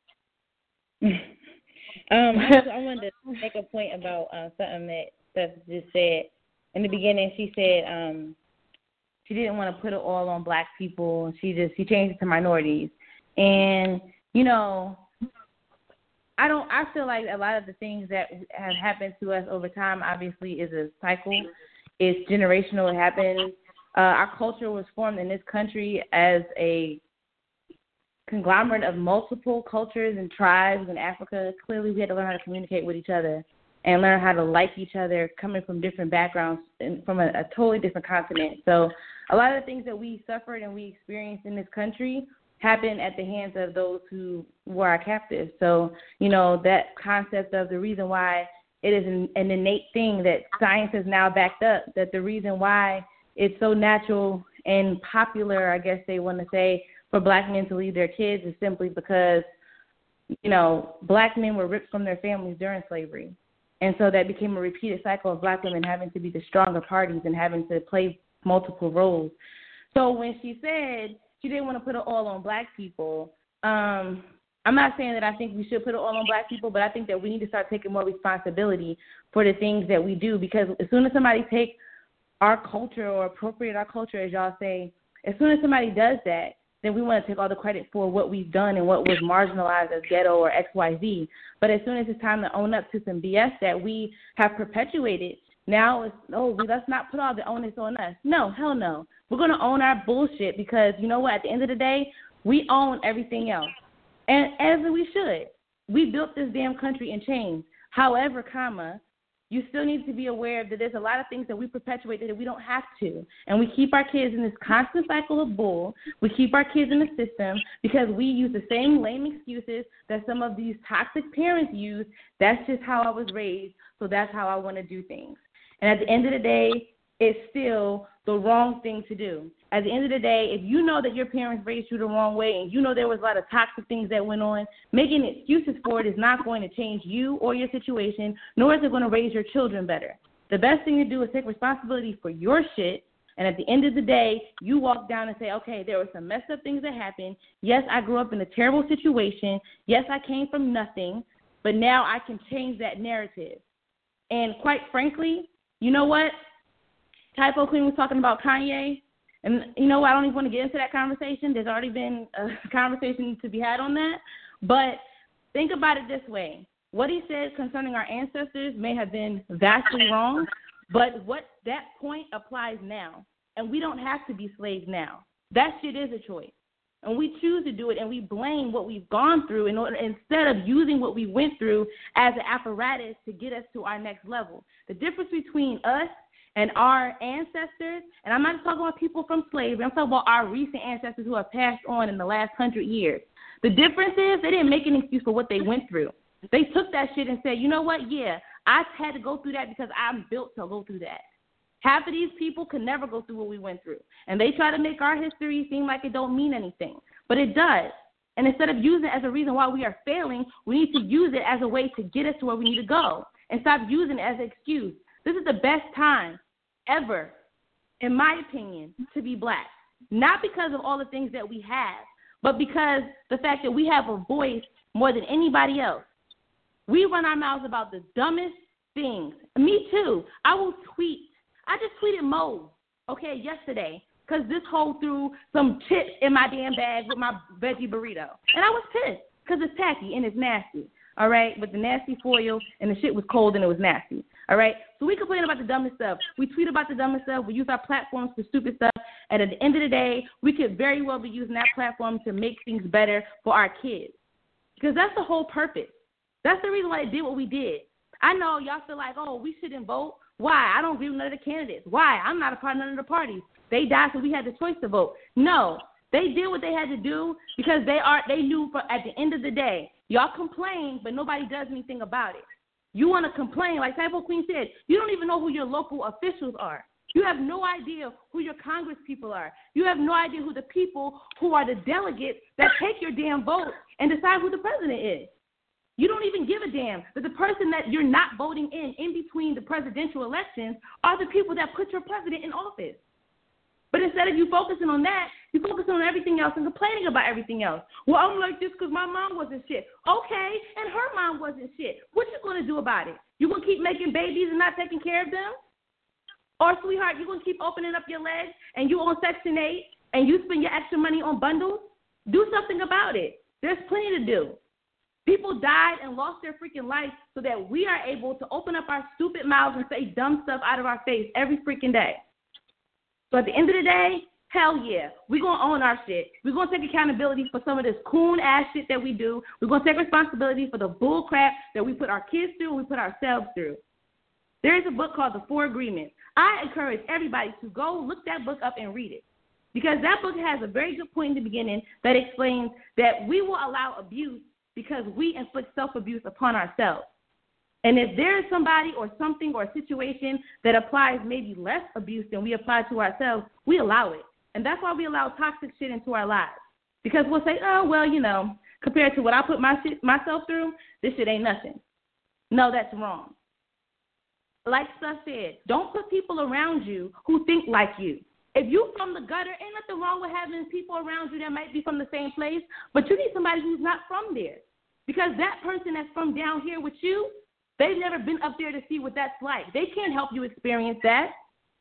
I wanted to make a point about something that Steph just said. In the beginning, she said she didn't want to put it all on black people. She changed it to minorities. And, I feel like a lot of the things that have happened to us over time, obviously, is a cycle. It's generational. It happens. Our culture was formed in this country as a conglomerate of multiple cultures and tribes in Africa. Clearly, we had to learn how to communicate with each other and learn how to like each other, coming from different backgrounds and from a totally different continent. So a lot of the things that we suffered and we experienced in this country happened at the hands of those who were our captives. So, that concept of the reason why it is an innate thing that science has now backed up, that the reason why it's so natural and popular, I guess they want to say, for black men to leave their kids is simply because, black men were ripped from their families during slavery. And so that became a repeated cycle of black women having to be the stronger parties and having to play multiple roles. So when she said she didn't want to put it all on black people, I'm not saying that I think we should put it all on black people, but I think that we need to start taking more responsibility for the things that we do, because as soon as somebody takes our culture or appropriate our culture, as y'all say, as soon as somebody does that, then we want to take all the credit for what we've done and what was marginalized as ghetto or XYZ. But as soon as it's time to own up to some BS that we have perpetuated, now it's, let's not put all the onus on us. No, hell no. We're going to own our bullshit, because you know what? At the end of the day, we own everything else. And as we should. We built this damn country in chains. However, you still need to be aware that there's a lot of things that we perpetuate that we don't have to. And we keep our kids in this constant cycle of bull. We keep our kids in the system because we use the same lame excuses that some of these toxic parents use. That's just how I was raised, so that's how I want to do things. And at the end of the day, it's still the wrong thing to do. At the end of the day, if you know that your parents raised you the wrong way and you know there was a lot of toxic things that went on, making excuses for it is not going to change you or your situation, nor is it going to raise your children better. The best thing to do is take responsibility for your shit, and at the end of the day, you walk down and say, okay, there were some messed up things that happened. Yes, I grew up in a terrible situation. Yes, I came from nothing, but now I can change that narrative. And quite frankly, you know what? Typo Queen was talking about Kanye. And, you know, I don't even want to get into that conversation. There's already been a conversation to be had on that. But think about it this way. What he said concerning our ancestors may have been vastly wrong, but what that point applies now. And we don't have to be slaves now. That shit is a choice. And we choose to do it, and we blame what we've gone through instead of using what we went through as an apparatus to get us to our next level. The difference between us and our ancestors, and I'm not just talking about people from slavery, I'm talking about our recent ancestors who have passed on in the last 100 years. The difference is they didn't make an excuse for what they went through. They took that shit and said, you know what, yeah, I had to go through that because I'm built to go through that. Half of these people could never go through what we went through. And they try to make our history seem like it don't mean anything. But it does. And instead of using it as a reason why we are failing, we need to use it as a way to get us to where we need to go and stop using it as an excuse. This is the best time ever, in my opinion, to be black. Not because of all the things that we have, but because the fact that we have a voice more than anybody else. We run our mouths about the dumbest things. Me too. I will tweet. I just tweeted Mo, yesterday, because this hoe threw some chips in my damn bag with my veggie burrito. And I was pissed because it's tacky and it's nasty, all right, with the nasty foil, and the shit was cold and it was nasty, all right? So we complain about the dumbest stuff. We tweet about the dumbest stuff. We use our platforms for stupid stuff. And at the end of the day, we could very well be using that platform to make things better for our kids, because that's the whole purpose. That's the reason why they did what we did. I know y'all feel like, oh, we shouldn't vote. Why? I don't agree with none of the candidates. Why? I'm not a part of none of the parties. They died, so we had the choice to vote. No, they did what they had to do because they knew at the end of the day, y'all complain, but nobody does anything about it. You want to complain, like Typo Queen said, you don't even know who your local officials are. You have no idea who your Congress people are. You have no idea who the people who are the delegates that take your damn vote and decide who the president is. You don't even give a damn that the person that you're not voting in between the presidential elections are the people that put your president in office. But instead of you focusing on that, you focusing on everything else and complaining about everything else. Well, I'm like this because my mom wasn't shit. Okay, and her mom wasn't shit. What you going to do about it? You going to keep making babies and not taking care of them? Or, sweetheart, you going to keep opening up your legs and you on Section 8 and you spend your extra money on bundles? Do something about it. There's plenty to do. People died and lost their freaking life so that we are able to open up our stupid mouths and say dumb stuff out of our face every freaking day. So at the end of the day, hell yeah, we're going to own our shit. We're going to take accountability for some of this coon-ass shit that we do. We're going to take responsibility for the bull crap that we put our kids through and we put ourselves through. There is a book called The Four Agreements. I encourage everybody to go look that book up and read it, because that book has a very good point in the beginning that explains that we will allow abuse because we inflict self-abuse upon ourselves. And if there is somebody or something or a situation that applies maybe less abuse than we apply to ourselves, we allow it. And that's why we allow toxic shit into our lives. Because we'll say, oh, well, you know, compared to what I put myself through, this shit ain't nothing. No, that's wrong. Like Stuff said, don't put people around you who think like you. If you from the gutter, ain't nothing wrong with having people around you that might be from the same place, but you need somebody who's not from there. Because that person that's from down here with you, they've never been up there to see what that's like. They can't help you experience that.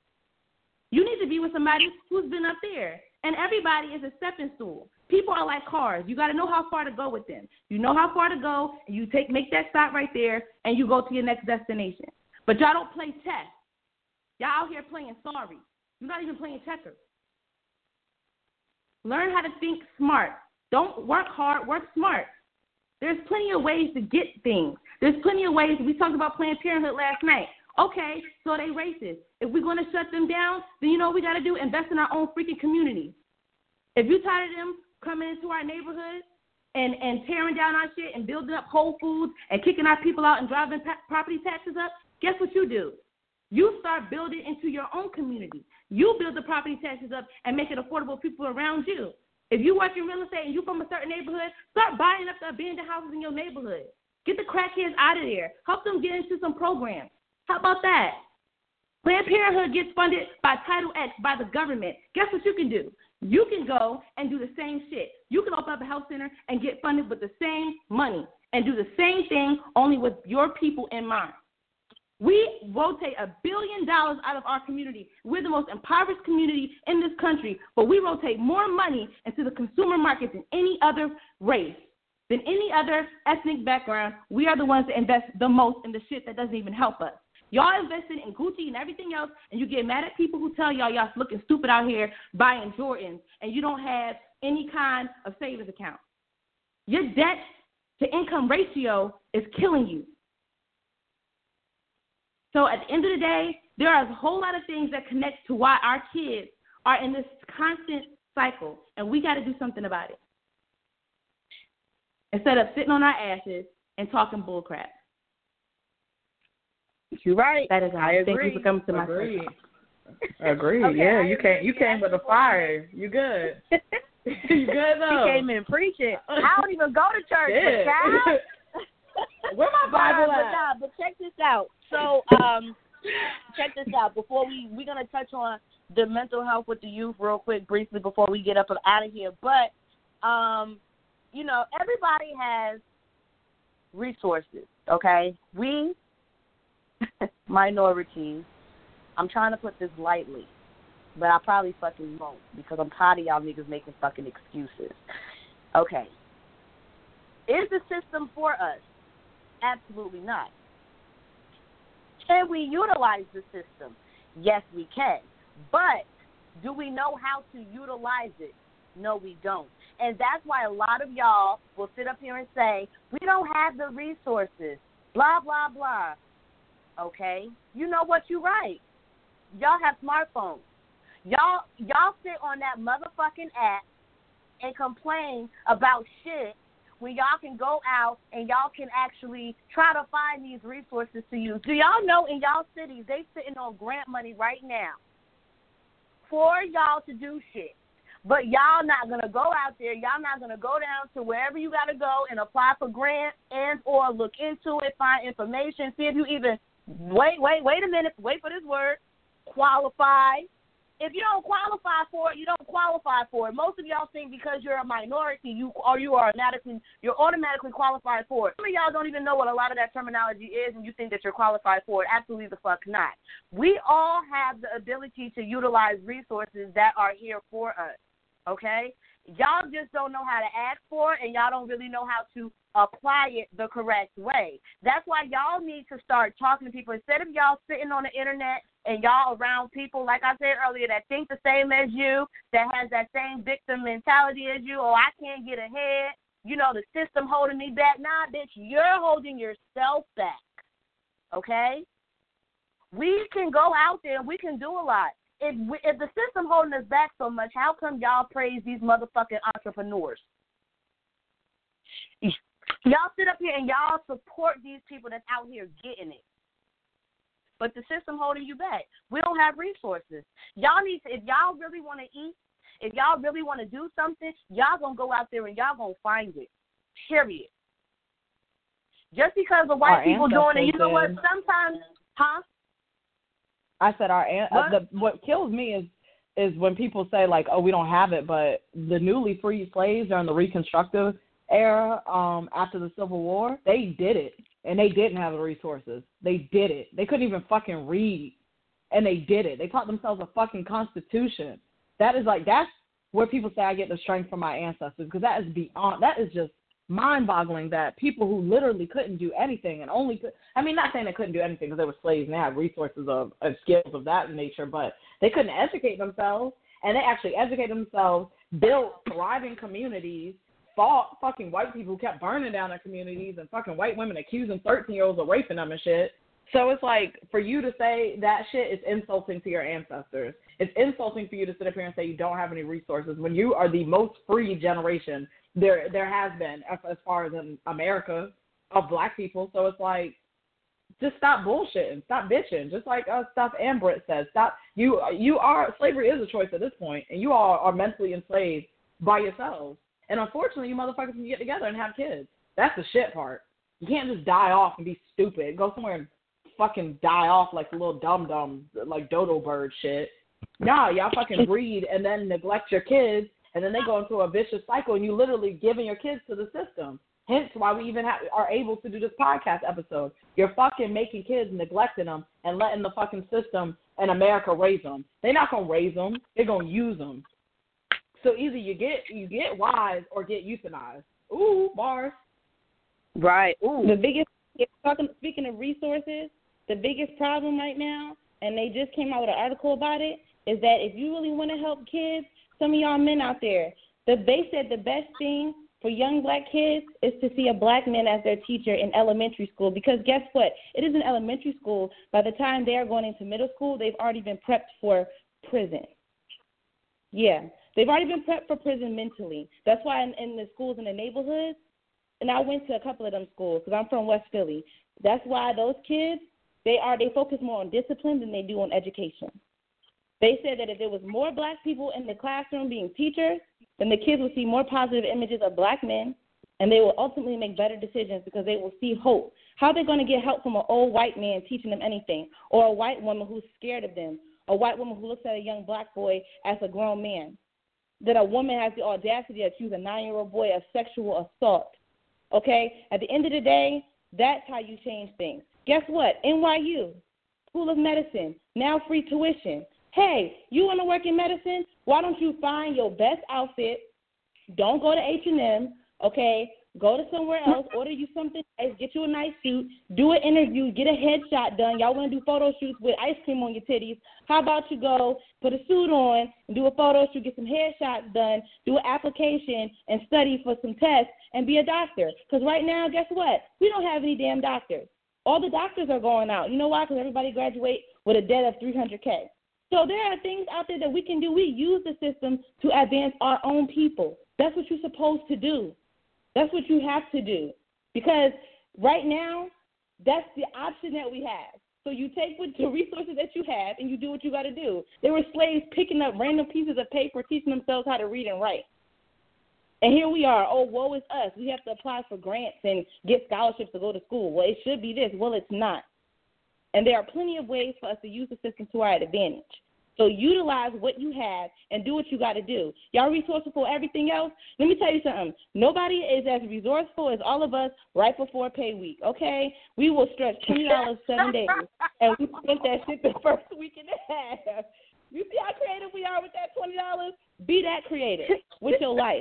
You need to be with somebody who's been up there. And everybody is a stepping stool. People are like cars. You got to know how far to go with them. You know how far to go, and you make that stop right there, and you go to your next destination. But y'all don't play chess. Y'all out here playing sorry. You're not even playing checkers. Learn how to think smart. Don't work hard, work smart. There's plenty of ways to get things. There's plenty of ways. We talked about Planned Parenthood last night. Okay, so they racist. If we're going to shut them down, then you know what we got to do? Invest in our own freaking community. If you're tired of them coming into our neighborhood and tearing down our shit and building up Whole Foods and kicking our people out and driving property taxes up, guess what you do? You start building into your own community. You build the property taxes up and make it affordable for people around you. If you work in real estate and you're from a certain neighborhood, start buying up the abandoned houses in your neighborhood. Get the crackheads out of there. Help them get into some programs. How about that? Planned Parenthood gets funded by Title X by the government. Guess what you can do? You can go and do the same shit. You can open up a health center and get funded with the same money and do the same thing, only with your people in mind. We rotate $1 billion out of our community. We're the most impoverished community in this country, but we rotate more money into the consumer market than any other race, than any other ethnic background. We are the ones that invest the most in the shit that doesn't even help us. Y'all invested in Gucci and everything else, and you get mad at people who tell y'all looking stupid out here buying Jordans, and you don't have any kind of savings account. Your debt to income ratio is killing you. So at the end of the day, there are a whole lot of things that connect to why our kids are in this constant cycle, and we got to do something about it. Instead of sitting on our asses and talking bullcrap. You're right. That is I agree. Thank you for coming to my Agreed. podcast. Agreed. Okay, Yeah, you came with a fire. You good? You good though? He came in preaching. I don't even go to church, Yeah. but child. Where my Bible at? But check this out. So, check this out. Before we're gonna touch on the mental health with the youth real quick, briefly, before we get up and out of here. But, you know, everybody has resources. Okay, we minorities. I'm trying to put this lightly, but I probably fucking won't because I'm tired of y'all niggas making fucking excuses. Okay. Is the system for us? Absolutely not. Can we utilize the system? Yes, we can. But do we know how to utilize it? No, we don't. And that's why a lot of y'all will sit up here and say, we don't have the resources, blah, blah, blah. Okay? You know what? You're right. Y'all have smartphones. Y'all sit on that motherfucking app and complain about shit when y'all can go out and y'all can actually try to find these resources to use. Do y'all know in y'all cities they sitting on grant money right now for y'all to do shit? But y'all not going to go out there. Y'all not going to go down to wherever you got to go and apply for grants and or look into it, find information, see if you even, wait a minute, wait for this word, qualify. If you don't qualify for it, you don't qualify for it. Most of y'all think because you're a minority, you're automatically qualified for it. Some of y'all don't even know what a lot of that terminology is, and you think that you're qualified for it. Absolutely the fuck not. We all have the ability to utilize resources that are here for us, okay? Y'all just don't know how to ask for it, and y'all don't really know how to apply it the correct way. That's why y'all need to start talking to people. Instead of y'all sitting on the internet and y'all around people, like I said earlier, that think the same as you, that has that same victim mentality as you, oh, I can't get ahead, you know, the system holding me back. Nah, bitch, you're holding yourself back, okay? We can go out there and we can do a lot. If the system holding us back so much, how come y'all praise these motherfucking entrepreneurs? Y'all sit up here and y'all support these people that's out here getting it. But the system holding you back. We don't have resources. Y'all need to, if y'all really want to eat, if y'all really want to do something, y'all going to go out there and y'all going to find it. Period. Just because the white people doing it, you know what, sometimes, huh? I said what kills me is when people say, like, oh, we don't have it, but the newly freed slaves during the Reconstructive era after the Civil War, they did it, and they didn't have the resources. They did it. They couldn't even fucking read, and they did it. They taught themselves a fucking constitution. That's where people say I get the strength from my ancestors, because that is just mind-boggling that people who literally couldn't do anything and not saying they couldn't do anything because they were slaves and they had resources of skills of that nature, but they couldn't educate themselves, and they actually educated themselves, built thriving communities, fought fucking white people who kept burning down their communities and fucking white women accusing 13-year-olds of raping them and shit. So it's like, for you to say that shit is insulting to your ancestors. It's insulting for you to sit up here and say you don't have any resources when you are the most free generation there has been as far as in America of black people. So it's like, just stop bullshitting, stop bitching. Just like stuff Ambrit says, stop. Slavery is a choice at this point, and you all are mentally enslaved by yourselves. And unfortunately, you motherfuckers can get together and have kids. That's the shit part. You can't just die off and be stupid. Go somewhere and fucking die off like a little dum-dum, like dodo bird shit. Nah, y'all fucking breed and then neglect your kids, and then they go into a vicious cycle, and you literally giving your kids to the system. Hence why we even are able to do this podcast episode. You're fucking making kids, neglecting them, and letting the fucking system and America raise them. They're not going to raise them. They're going to use them. So either you get wise or get euthanized. Ooh, bars. Right. Ooh. Speaking of resources, the biggest problem right now, and they just came out with an article about it, is that if you really want to help kids, some of y'all men out there, they said the best thing for young black kids is to see a black man as their teacher in elementary school, because guess what? It is in elementary school. By the time they are going into middle school, they've already been prepped for prison. Yeah, they've already been prepped for prison mentally. That's why in the schools in the neighborhoods, and I went to a couple of them schools because I'm from West Philly. That's why those kids, they focus more on discipline than they do on education. They said that if there was more black people in the classroom being teachers, then the kids will see more positive images of black men, and they will ultimately make better decisions because they will see hope. How are they going to get help from an old white man teaching them anything, or a white woman who's scared of them, a white woman who looks at a young black boy as a grown man? That a woman has the audacity to accuse a 9-year-old boy of sexual assault. Okay? At the end of the day, that's how you change things. Guess what? NYU, School of Medicine, now free tuition. Hey, you want to work in medicine? Why don't you find your best outfit? Don't go to H&M, okay? Go to somewhere else, order you something nice, get you a nice suit, do an interview, get a headshot done. Y'all want to do photo shoots with ice cream on your titties. How about you go put a suit on and do a photo shoot, get some headshots done, do an application, and study for some tests and be a doctor? Because right now, guess what? We don't have any damn doctors. All the doctors are going out. You know why? Because everybody graduate with a debt of $300K. So there are things out there that we can do. We use the system to advance our own people. That's what you're supposed to do. That's what you have to do. Because right now, that's the option that we have. So you take the resources that you have and you do what you got to do. There were slaves picking up random pieces of paper, teaching themselves how to read and write. And here we are. Oh, woe is us. We have to apply for grants and get scholarships to go to school. Well, it should be this. Well, it's not. And there are plenty of ways for us to use the system to our advantage. So utilize what you have and do what you got to do. Y'all resourceful for everything else? Let me tell you something. Nobody is as resourceful as all of us right before pay week, okay? We will stretch $20 7 days, and we spent that shit the first week and a half. You see how creative we are with that $20? Be that creative with your life.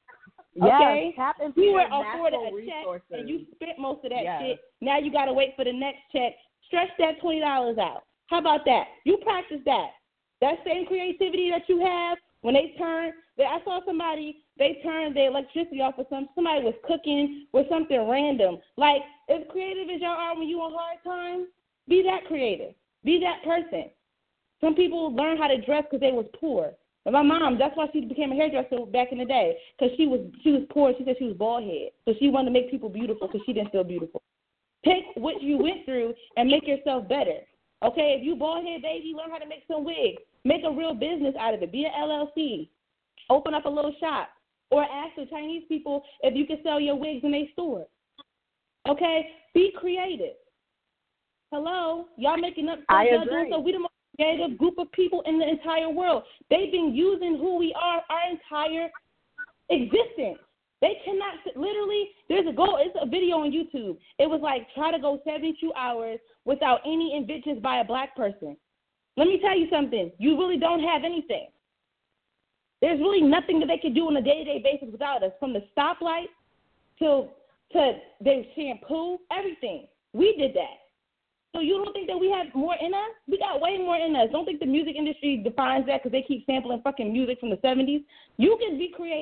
Okay? Yes, you were afforded a check, and you spent most of that shit. Now you got to wait for the next check. Stretch that $20 out. How about that? You practice that. That same creativity that you have, when I saw somebody, they turned their electricity off for somebody was cooking with something random. Like, as creative as y'all are when you on hard times, be that creative. Be that person. Some people learn how to dress because they was poor. And my mom, that's why she became a hairdresser back in the day, because she was poor. She said she was bald head. So she wanted to make people beautiful because she didn't feel beautiful. Take what you went through and make yourself better. Okay, if you bald head baby, learn how to make some wigs. Make a real business out of it. Be an LLC. Open up a little shop. Or ask the Chinese people if you can sell your wigs in their store. Okay? Be creative. Hello? Y'all making up stuff. Y'all doing so. We the most creative group of people in the entire world. They've been using who we are our entire existence. They cannot, literally, there's it's a video on YouTube. It was like, try to go 72 hours without any inventions by a black person. Let me tell you something. You really don't have anything. There's really nothing that they can do on a day-to-day basis without us, from the stoplight to their shampoo, everything. We did that. So you don't think that we have more in us? We got way more in us. Don't think the music industry defines that because they keep sampling fucking music from the 70s. You can be creative.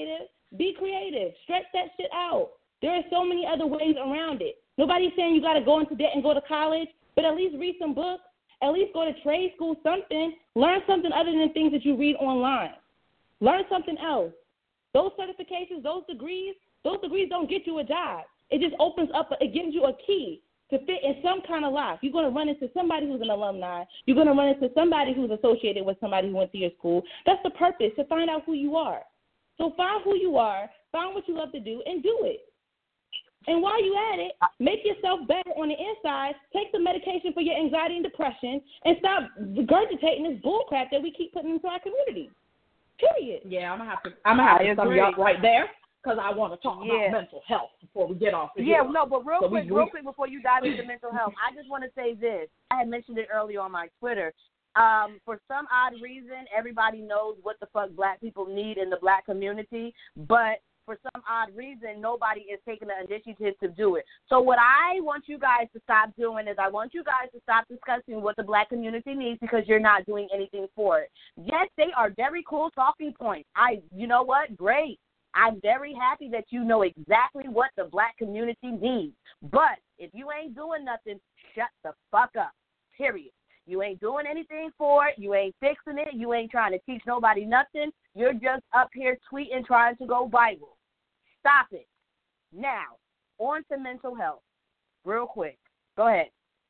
Be creative. Stretch that shit out. There are so many other ways around it. Nobody's saying you got to go into debt and go to college, but at least read some books. At least go to trade school, something. Learn something other than things that you read online. Learn something else. Those certifications, those degrees don't get you a job. It just opens up, it gives you a key to fit in some kind of life. You're going to run into somebody who's an alumni. You're going to run into somebody who's associated with somebody who went to your school. That's the purpose, to find out who you are. So find who you are, find what you love to do, and do it. And while you at it, make yourself better on the inside. Take some medication for your anxiety and depression, and stop regurgitating this bullcrap that we keep putting into our community. Period. Yeah, I'm gonna have to sum you up right there, because I want to talk about mental health before we get off. But real quick before you dive into mental health, I just want to say this. I had mentioned it earlier on my Twitter. For some odd reason, everybody knows what the fuck black people need in the black community, but for some odd reason, nobody is taking the initiative to do it. So what I want you guys to stop doing is I want you guys to stop discussing what the black community needs because you're not doing anything for it. Yes, they are very cool talking points. You know what? Great. I'm very happy that you know exactly what the black community needs. But if you ain't doing nothing, shut the fuck up, period. You ain't doing anything for it. You ain't fixing it. You ain't trying to teach nobody nothing. You're just up here tweeting, trying to go viral. Stop it. Now, on to mental health. Real quick. Go ahead.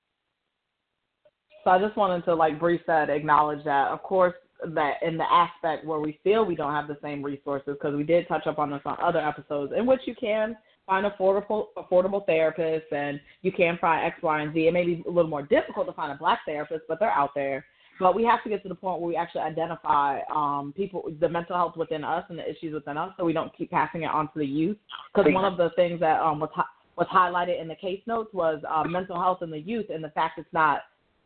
So I just wanted to, like Bree said, acknowledge that, of course, that in the aspect where we feel we don't have the same resources, because we did touch up on this on other episodes, in which you can find affordable therapists and you can find X, Y, and Z. It may be a little more difficult to find a black therapist, but they're out there. But we have to get to the point where we actually identify the mental health within us and the issues within us, so we don't keep passing it on to the youth. Because one of the things that was highlighted in the case notes was mental health in the youth, and the fact it's not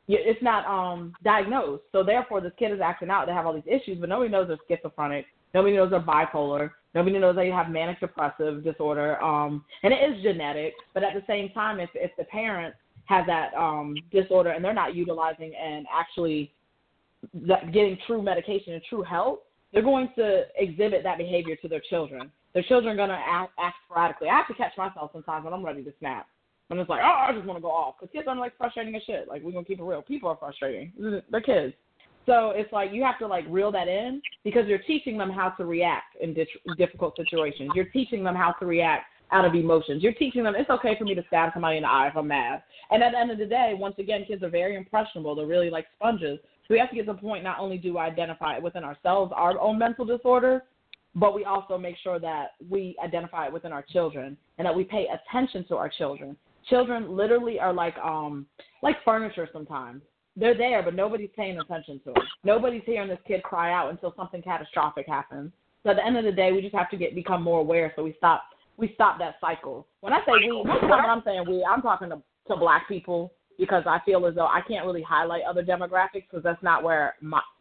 diagnosed. So therefore, this kid is acting out. They have all these issues, but nobody knows they're schizophrenic. Nobody knows they're bipolar. Nobody knows they have manic depressive disorder. And it is genetic, but at the same time, if the parent has that disorder and they're not utilizing and actually getting true medication and true help, they're going to exhibit that behavior to their children. Their children are going to act sporadically. I have to catch myself sometimes when I'm ready to snap. I'm just like, I just want to go off. Because kids are like frustrating as shit. Like, we're going to keep it real. People are frustrating. They're kids. So it's like you have to, like, reel that in because you're teaching them how to react in difficult situations. You're teaching them how to react out of emotions. You're teaching them it's okay for me to stab somebody in the eye if I'm mad. And at the end of the day, once again, kids are very impressionable. They're really like sponges. So we have to get to the point not only do we identify it within ourselves, our own mental disorders, but we also make sure that we identify it within our children and that we pay attention to our children. Children literally are like furniture sometimes. They're there, but nobody's paying attention to them. Nobody's hearing this kid cry out until something catastrophic happens. So at the end of the day, we just have to become more aware so we stop that cycle. When I say we, when I'm saying we, I'm talking to black people because I feel as though I can't really highlight other demographics because that's not where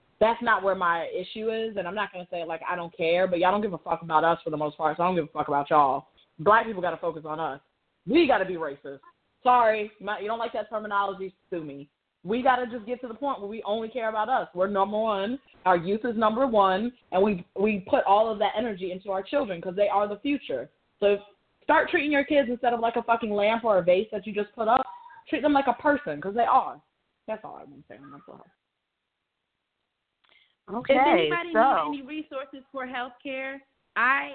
my issue is. And I'm not going to say, like, I don't care, but y'all don't give a fuck about us for the most part, so I don't give a fuck about y'all. Black people got to focus on us. We got to be racist. Sorry, you don't like that terminology, sue me. We got to just get to the point where we only care about us. We're number one. Our youth is number one, and we put all of that energy into our children because they are the future. So start treating your kids instead of like a fucking lamp or a vase that you just put up. Treat them like a person because they are. That's all I want to say on mental health. Okay, if anybody needs any resources for healthcare, I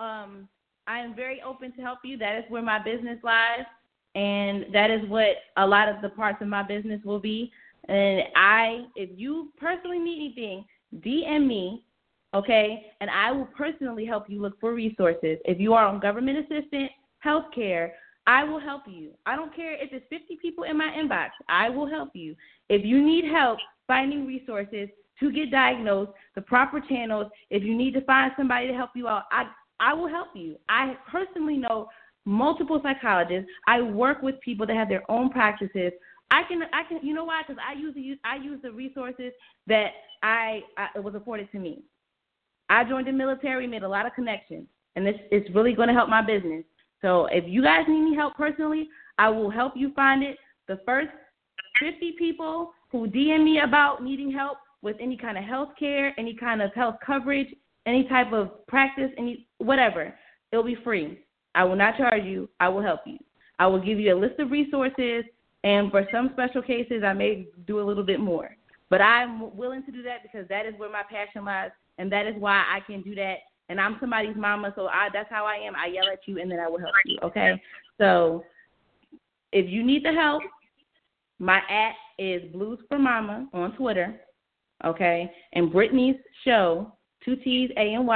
am very open to help you. That is where my business lies, and that is what a lot of the parts of my business will be. And if you personally need anything, DM me, okay, and I will personally help you look for resources. If you are on government assistance, healthcare, I will help you. I don't care if it's 50 people in my inbox. I will help you. If you need help finding resources to get diagnosed, the proper channels, if you need to find somebody to help you out, I will help you. I personally know multiple psychologists. I work with people that have their own practices. I can. You know why? Because I use the resources that it was afforded to me. I joined the military, made a lot of connections, and it's really going to help my business. So if you guys need any help personally, I will help you find it. The first 50 people who DM me about needing help with any kind of health care, any kind of health coverage, any type of practice, whatever, it'll be free. I will not charge you. I will help you. I will give you a list of resources, and for some special cases, I may do a little bit more. But I'm willing to do that because that is where my passion lies, and that is why I can do that. And I'm somebody's mama, so that's how I am. I yell at you, and then I will help you, okay? So if you need the help, my @ is Blues for Mama on Twitter, okay? And Brittany's show, 2 T's,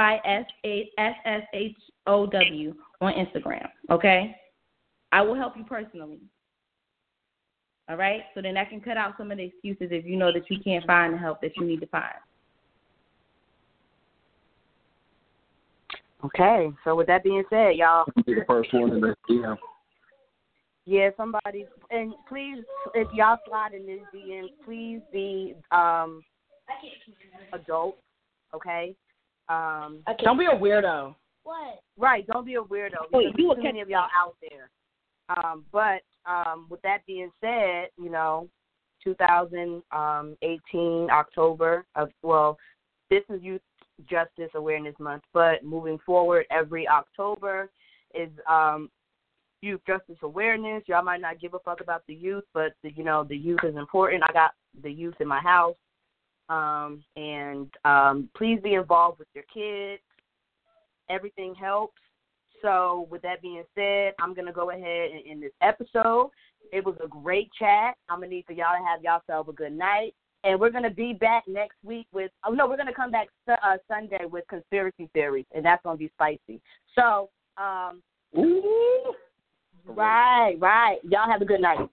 ANYSSHOW on Instagram, okay? I will help you personally. All right? So then that can cut out some of the excuses if you know that you can't find the help that you need to find. Okay. So with that being said, y'all. Be the first one in the DM. Yeah, somebody. And please, if y'all slide in this DM, please be adults, okay? Don't be a weirdo. What? Right, don't be a weirdo. Wait, There's too many of y'all out there. But with that being said, 2018 October this is Youth Justice Awareness Month, but moving forward, every October is Youth Justice Awareness. Y'all might not give a fuck about the youth, but the youth is important. I got the youth in my house, and please be involved with your kids. Everything helps. So with that being said, I'm going to go ahead and end this episode. It was a great chat. I'm going to need for y'all to have yourself a good night. And we're going to be back next week we're going to come back Sunday with conspiracy theories, and that's going to be spicy. So, right. Y'all have a good night.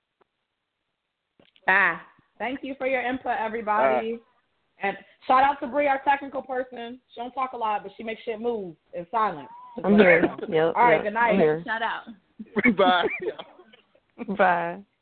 Thank you for your input, everybody. And shout out to Bree, our technical person. She don't talk a lot, but she makes shit move in silence. I'm here. Yep. All right, good night. Shout out. Bye. Bye.